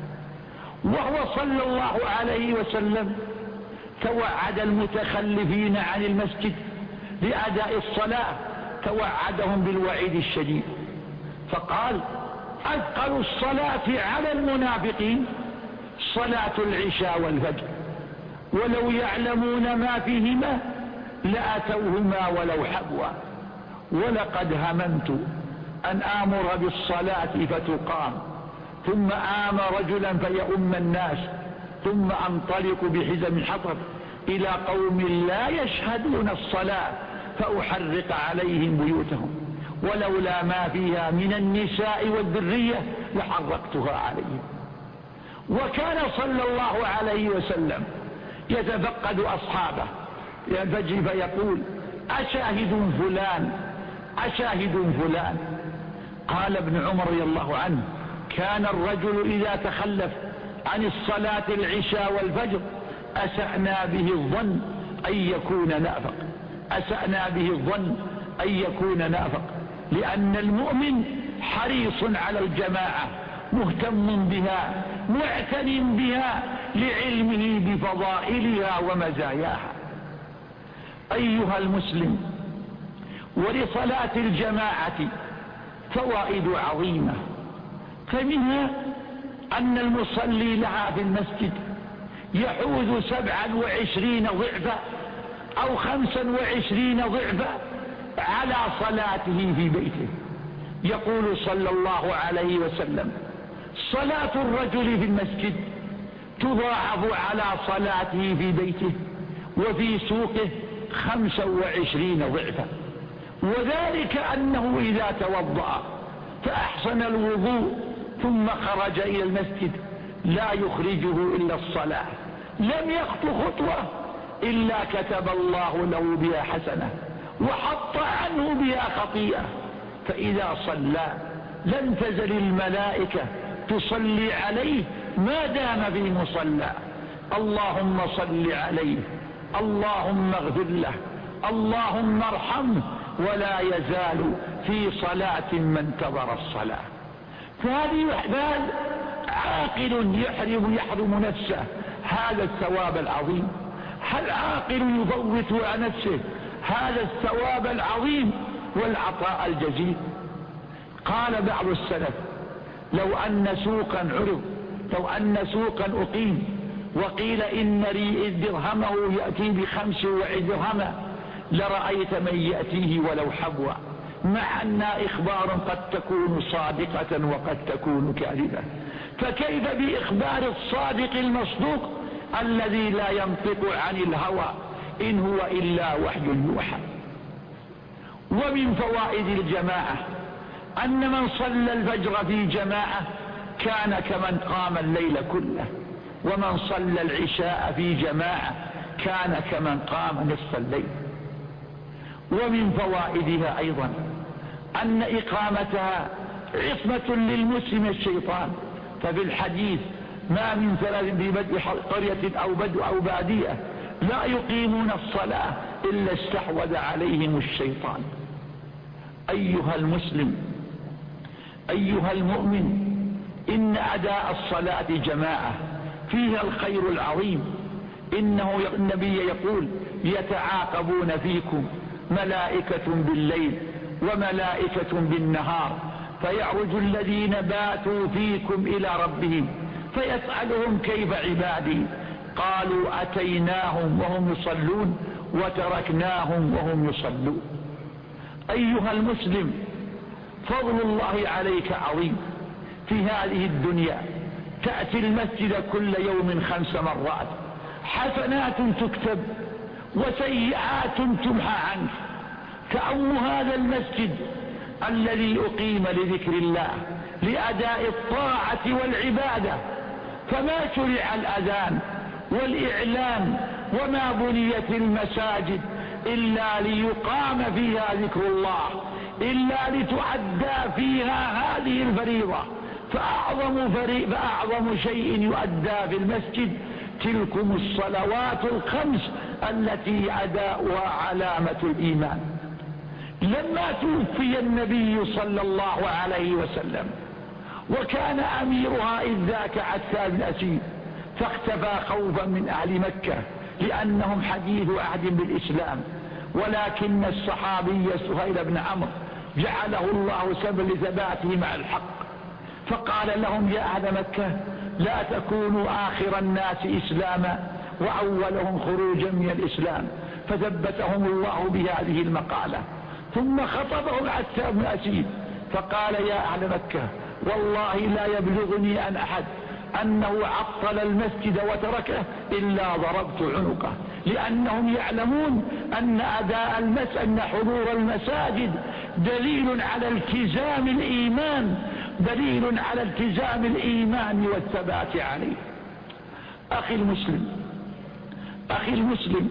A: وهو صلى الله عليه وسلم توعد المتخلفين عن المسجد لأداء الصلاة توعدهم بالوعيد الشديد فقال أثقل الصلاة على المنافقين صلاة العشاء والفجر ولو يعلمون ما فيهما لأتوهما ولو حبوا ولقد هممت أن آمر بالصلاة فتقام ثم آمر رجلا فيؤم الناس ثم أنطلق بحزم حطب إلى قوم لا يشهدون الصلاة فأحرق عليهم بيوتهم ولولا ما فيها من النساء والذرية لحرقتها عليهم. وكان صلى الله عليه وسلم يتفقد أصحابه ينفجر فيقول أشاهد فلان أشاهد فلان. قال ابن عمر رضي الله عنه كان الرجل إذا تخلف عن الصلاة العشاء والفجر أسأنا به الظن أن يكون نافق أسأنا به الظن أن يكون نافق لأن المؤمن حريص على الجماعة مهتم بها معتن بها لعلمه بفضائلها ومزاياها. أيها المسلم ولصلاة الجماعة فوائد عظيمة فمنها أن المصلي لها في المسجد يحوز سبعا وعشرين ضعفا أو خمسا وعشرين ضعفا على صلاته في بيته. يقول صلى الله عليه وسلم صلاة الرجل في المسجد تضاعف على صلاته في بيته وفي سوقه خمسا وعشرين ضعفا وذلك أنه إذا توضأ فأحسن الوضوء ثم خرج إلى المسجد لا يخرجه إلا الصلاة لم يخطو خطوة إلا كتب الله له بها حسنة وحط عنه بها خطيئة. فإذا صلى لم تزل الملائكة تصلي عليه ما دام في مصلى اللهم صل عليه اللهم اغفر له اللهم ارحمه ولا يزال في صلاة من انتظر الصلاة. فهذه وحدان عاقل يحرم يحرم نفسه هذا الثواب العظيم. هل عاقل يفوت عن نفسه هذا الثواب العظيم والعطاء الجزيل؟ قال بعض السلف لو أن سوقا عرض لو أن سوقا أقيم وقيل إن درهمه يأتي بخمس ودرهما لرأيت من يأتيه ولو حبوا مع أن إخبار قد تكون صادقة وقد تكون كاذبة فكيف بإخبار الصادق المصدوق الذي لا ينطق عن الهوى إن هو إلا وحي يوحى. ومن فوائد الجماعة أن من صلى الفجر في جماعة كان كمن قام الليل كله ومن صلى العشاء في جماعة كان كمن قام نصف الليل. ومن فوائدها أيضا أن إقامتها عصمة للمسلم الشيطان ففي الحديث ما من ثلاث في بدء قرية أو بدء أو بادية لا يقيمون الصلاة إلا استحوذ عليهم الشيطان. أيها المسلم أيها المؤمن إن أداء الصلاة جماعة فيها الخير العظيم. إنه النبي يقول يتعاقبون فيكم ملائكة بالليل وملائكة بالنهار فيعرج الذين باتوا فيكم إلى ربهم فيسألهم كيف عبادي قالوا أتيناهم وهم يصلون وتركناهم وهم يصلون. أيها المسلم فضل الله عليك عظيم في هذه الدنيا تأتي المسجد كل يوم خمس مرات حسنات تكتب وسيئات تمحى عنك. تأم هذا المسجد الذي أقيم لذكر الله لأداء الطاعة والعبادة، فما شرع الأذان والإعلان وما بنيت المساجد إلا ليقام فيها ذكر الله، إلا لتؤدى فيها هذه الفريضة. فأعظم, فأعظم شيء يؤدى في المسجد تلكم الصلوات الخمس التي أداؤها علامة الإيمان. لما توفي النبي صلى الله عليه وسلم وكان أميرها إذ ذاك عتاب بن أسيد، فاختفى خوفا من أهل مكة لأنهم حديث عهد بالإسلام، ولكن الصحابي سهيل بن عمرو جعله الله سبب لثباته مع الحق، فقال لهم يا أهل مكة لا تكونوا آخر الناس إسلاما وأولهم خروجا من الإسلام، فثبتهم الله بهذه المقالة. ثم خطبهم عتاب بن أسيد فقال يا أهل مكة والله لا يبلغني عن أحد أنه عطل المسجد وتركه إلا ضربت عنقه، لأنهم يعلمون أن أداء المسجد أن حضور المساجد دليل على التزام الإيمان، دليل على التزام الإيمان والثبات عليه. أخي المسلم أخي المسلم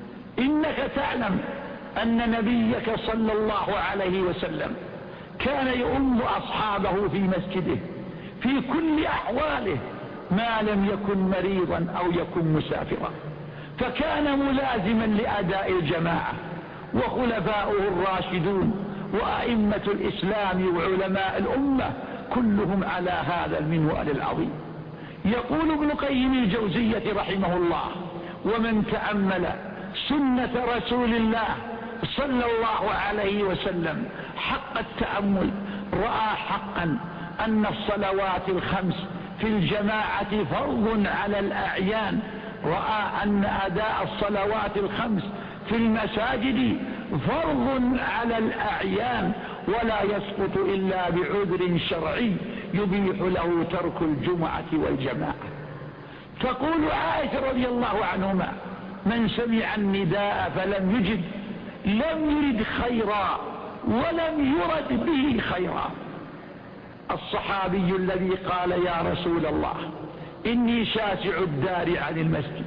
A: إنك تعلم أن نبيك صلى الله عليه وسلم كان يؤم أصحابه في مسجده في كل أحواله ما لم يكن مريضا أو يكن مسافرا، فكان ملازما لأداء الجماعة. وخلفاؤه الراشدون وأئمة الإسلام وعلماء الأمة كلهم على هذا المنوال العظيم. يقول ابن قيم الجوزية رحمه الله ومن تأمل سنة رسول الله صلى الله عليه وسلم حق التأمل رأى حقا أن الصلوات الخمس في الجماعة فرض على الأعيان، رأى أن أداء الصلوات الخمس في المساجد فرض على الأعيان ولا يسقط إلا بعذر شرعي يبيح له ترك الجمعة والجماعة. تقول عائشة رضي الله عنهما من سمع النداء فلم يجب لم يرد خيرا ولم يرد به خيرا. الصحابي الذي قال يا رسول الله إني شاسع الدار عن المسجد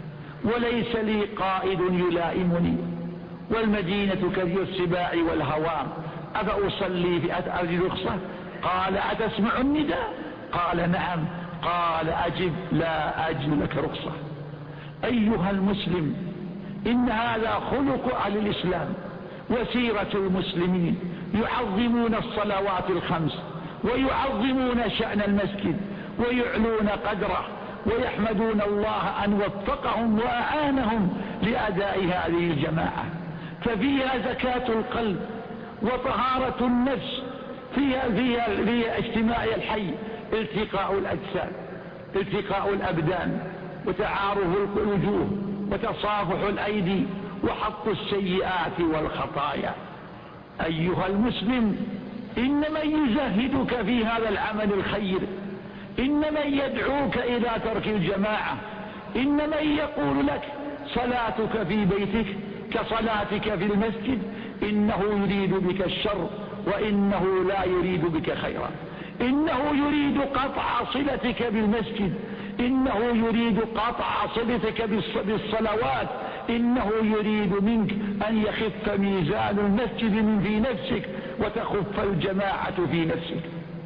A: وليس لي قائد يلائمني والمدينة كثير السباع والهوام أفأصلي في أرض رخصة؟ قال أتسمع النداء؟ قال نعم. قال أجب لا أجد لك رخصة. أيها المسلم إن هذا خلق أهل الإسلام وسيرة المسلمين، يعظمون الصلوات الخمس ويعظمون شأن المسجد ويعلون قدره ويحمدون الله أن وفقهم وأعانهم لأداء هذه الجماعة، ففيها زكاة القلب وطهارة النفس، فيها, فيها, فيها اجتماع الحي، التقاء الأجساد، التقاء الأبدان، وتعارف الوجوه، وتصافح الأيدي، وحط السيئات والخطايا. أيها المسلم إن من يزهدك في هذا العمل الخير، إن من يدعوك إلى ترك الجماعة، إن من يقول لك صلاتك في بيتك كصلاتك في المسجد، إنه يريد بك الشر وإنه لا يريد بك خيرا. إنه يريد قطع صلتك بالمسجد، إنه يريد قطع صلتك بالصلوات، إنه يريد منك أن يخف ميزان المسجد من في نفسك وتخف الجماعة في نفسك.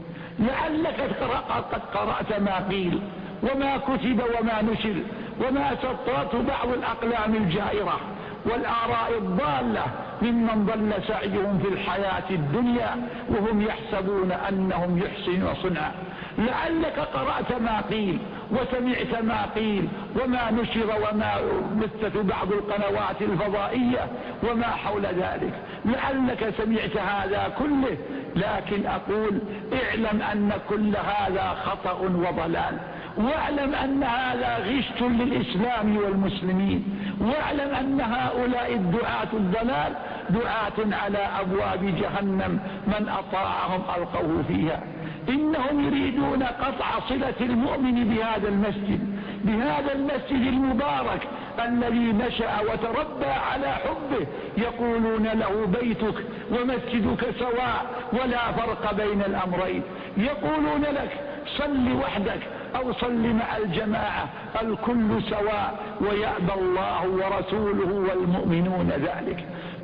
A: لعلك قد قرأت ما قيل وما كتب وما نشر وما سطرت بعض الأقلام الجائرة والآراء الضالة ممن ضل سعيهم في الحياة الدنيا وهم يحسبون أنهم يحسنون صنعا. لعلك قرأت ما قيل وسمعت ما قيل وما نشر وما بث في بعض القنوات الفضائية وما حول ذلك، لعلك سمعت هذا كله، لكن أقول اعلم أن كل هذا خطأ وضلال، واعلم أن هذا غش للإسلام والمسلمين، واعلم أن هؤلاء الدعاة الضلال دعاة على أبواب جهنم من أطاعهم ألقوه فيها. إنهم يريدون قطع صلة المؤمن بهذا المسجد، بهذا المسجد المبارك الذي نشأ وتربى على حبه، يقولون له بيتك ومسجدك سواء ولا فرق بين الأمرين. يقولون لك صل وحدك أو صل مع الجماعة، الكل سواء، ويأبى الله ورسوله والمؤمنون ذلك.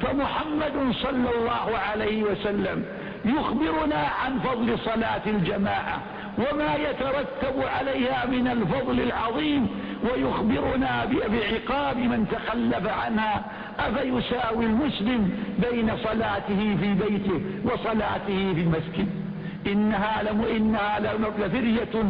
A: فمحمد صلى الله عليه وسلم يخبرنا عن فضل صلاة الجماعة وما يترتب عليها من الفضل العظيم، ويخبرنا بعقاب من تخلف عنها. أفيساوي المسلم بين صلاته في بيته وصلاته في المسجد؟ إنها لم إنها لفرية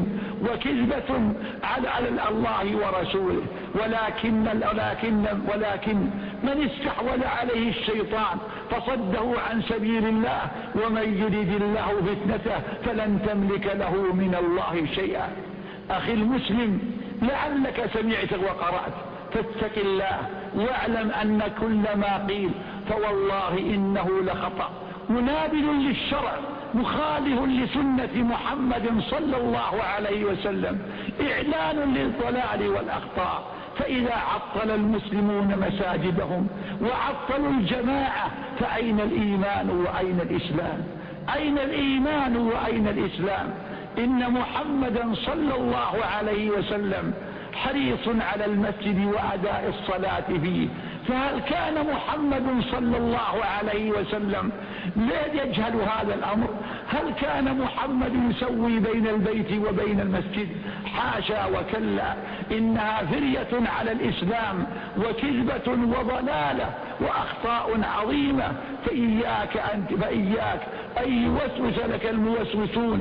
A: وكذبة على على الله ورسوله، ولكن ولكن ولكن من استحوذ عليه الشيطان فصده عن سبيل الله، ومن يرد الله فتنته فلن تملك له من الله شيئا. أخي المسلم، لعلك سمعت وقرأت، فاتق الله واعلم أن كل ما قيل فوالله إنه لخطأ، منابذ للشرع، مخالف لسنة محمد صلى الله عليه وسلم، إعلان للضلال والأخطاء. فإذا عطل المسلمون مساجدهم وعطلوا الجماعة فأين الإيمان وأين الإسلام؟ أين الإيمان وأين الإسلام؟ إن محمدا صلى الله عليه وسلم حريص على المسجد وأداء الصلاة فيه. فهل كان محمد صلى الله عليه وسلم لا يجهل هذا الأمر؟ هل كان محمد يسوي بين البيت وبين المسجد؟ حاشا وكلا، إنها فرية على الإسلام وكذبة وضلالة وأخطاء عظيمة. فإياك أنت فإياك أن يوسوس لك الموسوسون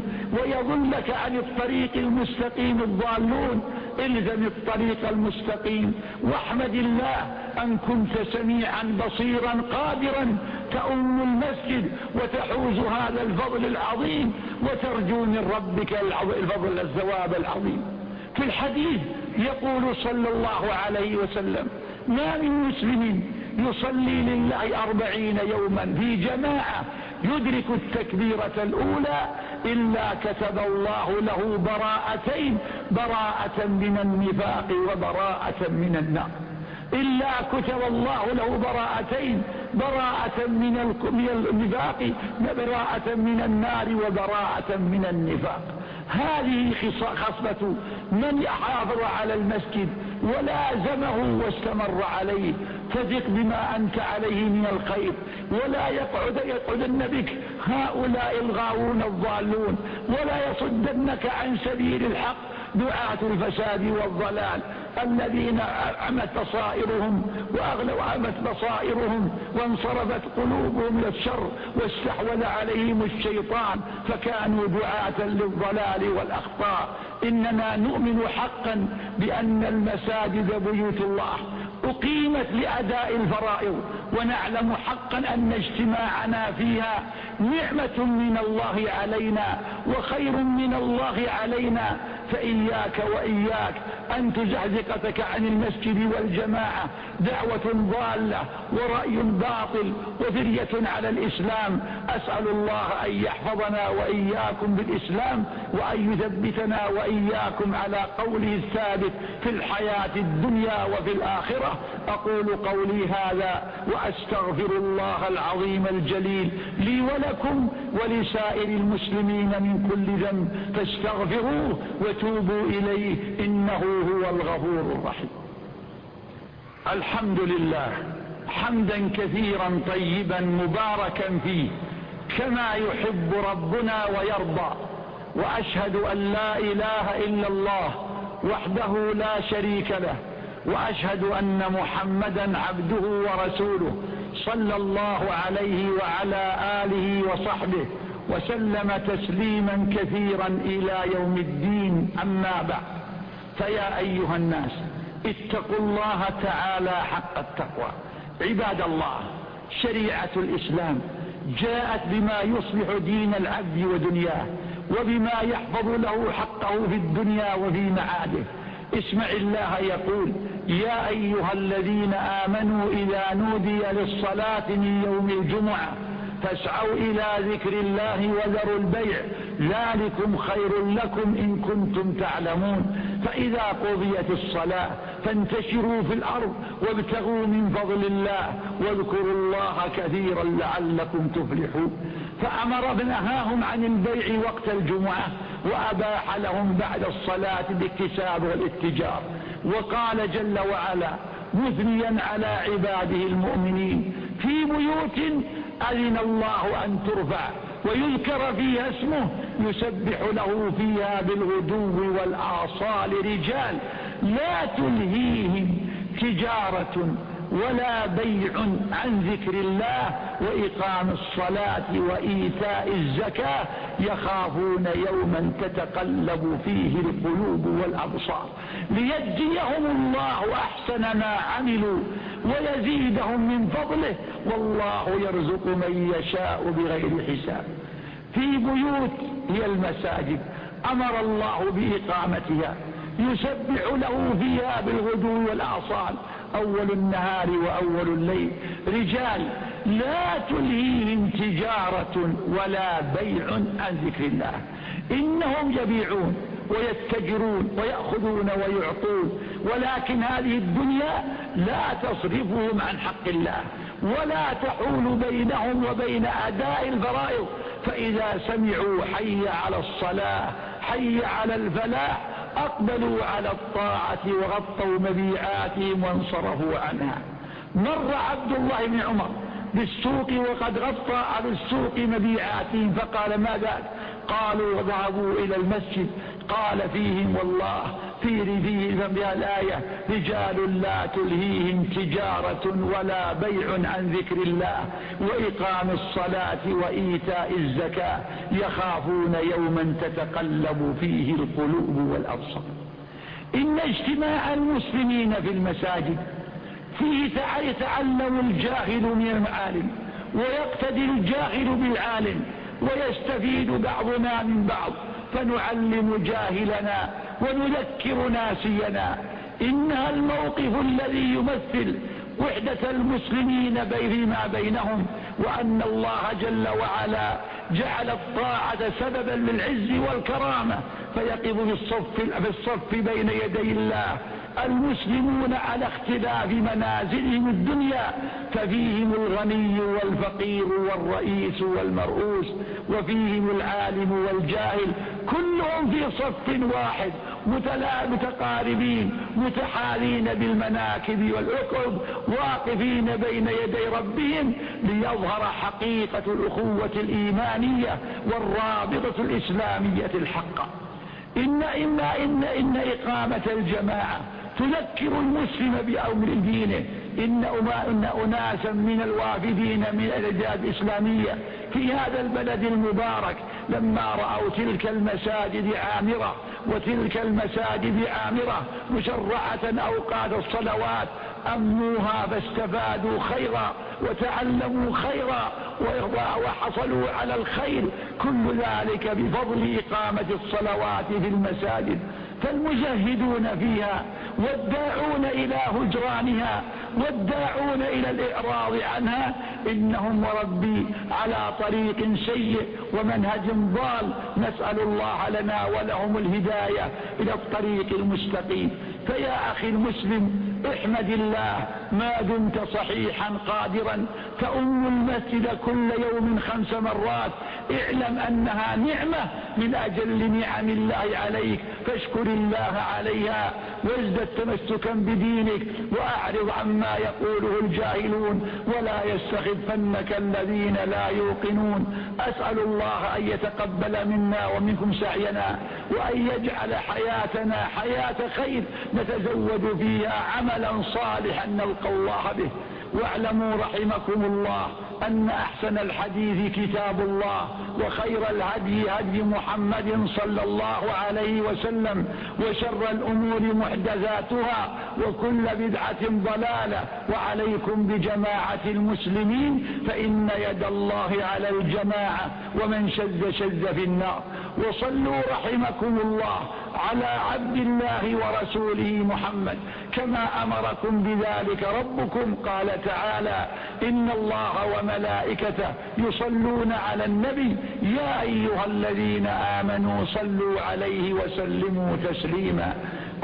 A: ويضلك عن الطريق المستقيم الضالون. الزم الطريق المستقيم واحمد الله أن كنت سميعا بصيرا قادرا تؤم المسجد وتحوز هذا الفضل العظيم وترجو من ربك الفضل الثواب العظيم. في الحديث يقول صلى الله عليه وسلم: ما من مسلم يصلي لله أربعين يوما في جماعة يدرك التكبيرة الأولى إلا كتب الله له براءتين، براءة من النفاق وبراءة من النار. إلا كتب الله له براءتين، براءة من النفاق وبراءة من النار وبراءة من النفاق. هذه خصلة من حافظ على المسجد ولازمه واستمر عليه. فثق بما أنت عليه من الخير، ولا يقعد يقعدن بك هؤلاء الغاوون الضالون، ولا يصدنك عن سبيل الحق دعاة الفساد والضلال الذين عمت بصائرهم وأغلقت بصائرهم وانصرفت قلوبهم للشر واستحوذ عليهم الشيطان فكانوا دعاة للضلال والأخطاء. إننا نؤمن حقا بأن المساجد بيوت الله أقيمت لأداء الفرائض، ونعلم حقا أن اجتماعنا فيها نعمة من الله علينا وخير من الله علينا. فإياك وإياك أن تزحزقتك عن المسجد والجماعة دعوة ضالة ورأي باطل وفرية على الإسلام. أسأل الله أن يحفظنا وإياكم بالإسلام، وأن يثبتنا وإياكم على قوله الثابت في الحياة الدنيا وفي الآخرة. أقول قولي هذا وأستغفر الله العظيم الجليل لي ولكم ولسائر المسلمين من كل ذنب، فاستغفروه وتوبوا إليه إنه هو الغفور الرحيم. الحمد لله حمدا كثيرا طيبا مباركا فيه كما يحب ربنا ويرضى، وأشهد أن لا إله إلا الله وحده لا شريك له، وأشهد أن محمدا عبده ورسوله صلى الله عليه وعلى آله وصحبه وسلم تسليما كثيرا إلى يوم الدين. أما بعد، فيا أيها الناس اتقوا الله تعالى حق التقوى. عباد الله، شريعة الإسلام جاءت بما يصلح دين العبد ودنياه، وبما يحفظ له حقه في الدنيا وفي معاده. اسمع الله يقول: يا أيها الذين آمنوا إذا نودي للصلاة من يوم الجمعة فاسعوا إلى ذكر الله وذروا البيع ذلكم خير لكم إن كنتم تعلمون. فإذا قضيت الصلاة فانتشروا في الأرض وابتغوا من فضل الله واذكروا الله كثيرا لعلكم تفلحون. فأمر بنهاهم عن البيع وقت الجمعة وأباح لهم بعد الصلاة بالاكتساب والاتجار. وقال جل وعلا مثنيا على عباده المؤمنين في بيوت أذن الله أن ترفع ويذكر فيها اسمه يسبح له فيها بالغدو والآصال رجال لا تلهيهم تجارة ولا بيع عن ذكر الله وإقام الصلاة وإيتاء الزكاة يخافون يوما تتقلب فيه القلوب والأبصار ليجزيهم الله أحسن ما عملوا ويزيدهم من فضله والله يرزق من يشاء بغير حساب. في بيوت هي المساجد أمر الله بإقامتها يسبح له فيها بالغدو والآصال أول النهار وأول الليل رجال لا تلهيهم تجارة ولا بيع عن ذكر الله. إنهم يبيعون ويتجرون ويأخذون ويعطون ولكن هذه الدنيا لا تصرفهم عن حق الله ولا تحول بينهم وبين أداء الفرائض. فإذا سمعوا حي على الصلاة حي على الفلاح أقبلوا على الطاعة وغطوا مبيعاتهم وانصرفوا عنها. مر عبد الله بن عمر بالسوق وقد غطى على السوق مبيعاتهم فقال ماذا؟ قالوا ذهبوا إلى المسجد قال فيهم والله في رذيهم بها الآية رجال لا تلهيهم تجارة ولا بيع عن ذكر الله وإقام الصلاة وإيتاء الزكاة يخافون يوما تتقلب فيه القلوب والأبصار. إن اجتماع المسلمين في المساجد فيه يتعلم الجاهل من المعالم ويقتدي الجاهل بالعالم ويستفيد بعضنا من بعض فنعلم جاهلنا ونذكر ناسينا. إنها الموقف الذي يمثل وحدة المسلمين فيما بينهم وأن الله جل وعلا جعل الطاعة سببا للعز والكرامة فيقف بالصف, بالصف بين يدي الله المسلمون على اختلاف منازلهم الدنيا ففيهم الغني والفقير والرئيس والمرؤوس وفيهم العالم والجاهل كلهم في صف واحد متقاربين متحالين بالمناكب والعقب واقفين بين يدي ربهم ليظهر حقيقة الأخوة الإيمانية والرابطة الإسلامية الحقة. إن, إن, إن, إن إقامة الجماعة تذكر المسلم بأمر دينه. إن, إن أناسا من الوافدين من الأجداد الإسلامية في هذا البلد المبارك لما رأوا تلك المساجد عامرة وتلك المساجد عامرة مشرعة أوقات الصلوات أمنوها فاستفادوا خيرا وتعلموا خيرا وحصلوا على الخير كل ذلك بفضل إقامة الصلوات في المساجد. فالمجاهدون فيها والداعون إلى هجرانها والداعون إلى الإعراض عنها إنهم وربي على طريق سيء ومنهج ضال. نسأل الله لنا ولهم الهداية إلى الطريق المستقيم. فيا أخي المسلم احمد الله ما دمت صحيحا قادرا تؤم المسجد كل يوم خمس مرات. اعلم أنها نعمة من أجل نعم الله عليك فاشكر الله عليها وازدد تمسكا بدينك وأعرض عما يقوله الجاهلون ولا يستخفنك الذين لا يوقنون. أسأل الله أن يتقبل منا ومنكم سعينا وأن يجعل حياتنا حياة خير نتزود فيها عملا صالحا نلقى الله به. واعلموا رحمكم الله أن أحسن الحديث كتاب الله وخير الهدي هدي محمد صلى الله عليه وسلم وشر الأمور محدثاتها وكل بدعة ضلالة. وعليكم بجماعة المسلمين فإن يد الله على الجماعة ومن شذ شذ في النار. وصلوا رحمكم الله على عبد الله ورسوله محمد كما أمركم بذلك ربكم. قال تعالى: إن الله وملائكته يصلون على النبي يا أيها الذين آمنوا صلوا عليه وسلموا تسليما.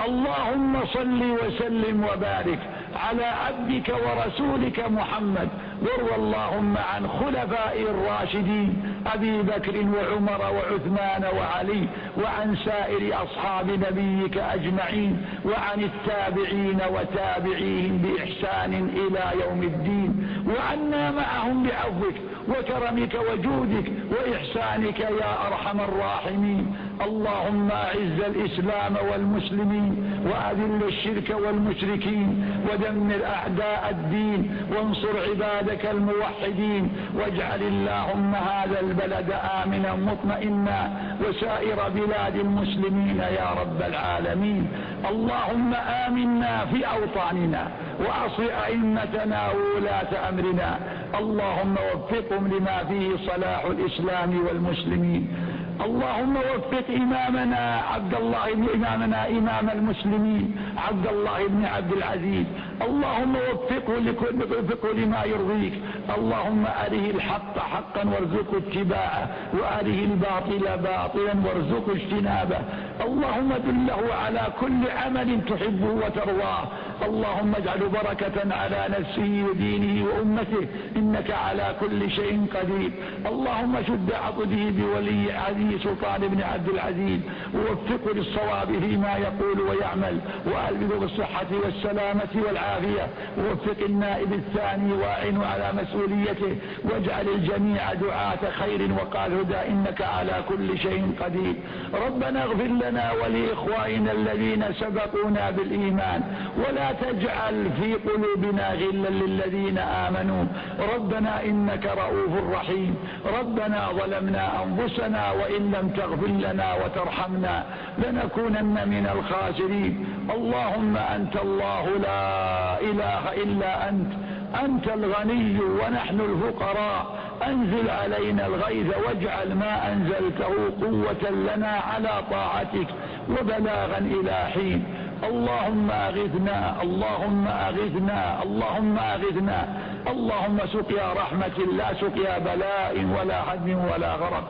A: اللهم صل وسلم وبارك على عبدك ورسولك محمد، وارض اللهم عن خلفاء الراشدين أبي بكر وعمر وعثمان وعلي، وعن سائر أصحاب نبيك أجمعين، وعن التابعين وتابعيهم بإحسان إلى يوم الدين، وعنا معهم بعفوك وكرمك وجودك وإحسانك يا أرحم الراحمين. اللهم أعز الإسلام والمسلمين وأذل الشرك والمشركين ودمر أعداء الدين وانصر عبادك الموحدين، واجعل اللهم هذا البلد آمنا مطمئنا وسائر بلاد المسلمين يا رب العالمين. اللهم آمنا في أوطاننا وأصل أئمتنا وولاة أمرنا، اللهم وفقهم لما فيه صلاح الإسلام والمسلمين. اللهم وفق إمامنا عبد الله بن إمامنا إمام المسلمين عبد الله بن عبد العزيز، اللهم وفقه وفقه لما يرضيك. اللهم أره الحق حقا وارزقه اتباعه، وأره الباطل باطلا وارزقه اجتنابه. اللهم دله على كل عمل تحبه وترضاه. اللهم اجعل بركة على نفسه ودينه وأمته، إنك على كل شيء قدير. اللهم شد عضده بولي عزيز سلطان بن عبد العزيز، ووفقه للصواب فيما يقول ويعمل، وألبه بالصحة والسلامة والعافية. ووفق النائب الثاني واعن على مسؤوليته، واجعل الجميع دعاة خير وقال هدى، إنك على كل شيء قدير. ربنا اغفر لنا ولإخواننا الذين سبقونا بالإيمان، ولا تجعل في قلوبنا غلا للذين آمنوا. ربنا إنك رؤوف رحيم. ربنا ظلمنا أنفسنا وإن لم تغفر لنا وترحمنا لنكونن من الخاسرين. اللهم أنت الله لا إله إلا أنت، أنت الغني ونحن الفقراء. أنزل علينا الغيث واجعل ما أنزلته قوة لنا على طاعتك وبلاغا إلى حين. اللهم أغثنا اللهم أغثنا اللهم أغثنا. اللهم سقيا رحمة لا سقيا بلاء ولا هدم ولا غرق.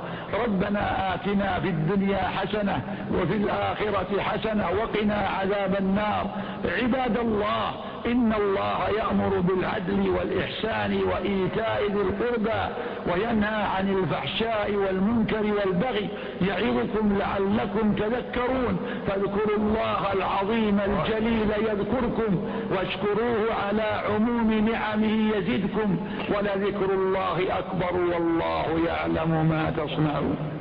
A: ربنا آتنا في الدنيا حسنة وفي الآخرة حسنة وقنا عذاب النار. عباد الله، إن الله يأمر بالعدل والإحسان وإيتاء ذي القربى وينهى عن الفحشاء والمنكر والبغي، يعظكم لعلكم تذكرون. فاذكروا الله العظيم الجليل يذكركم، واشكروه على عموم نعمه يزدكم، ولذكر الله أكبر والله يعلم ما تصنعون.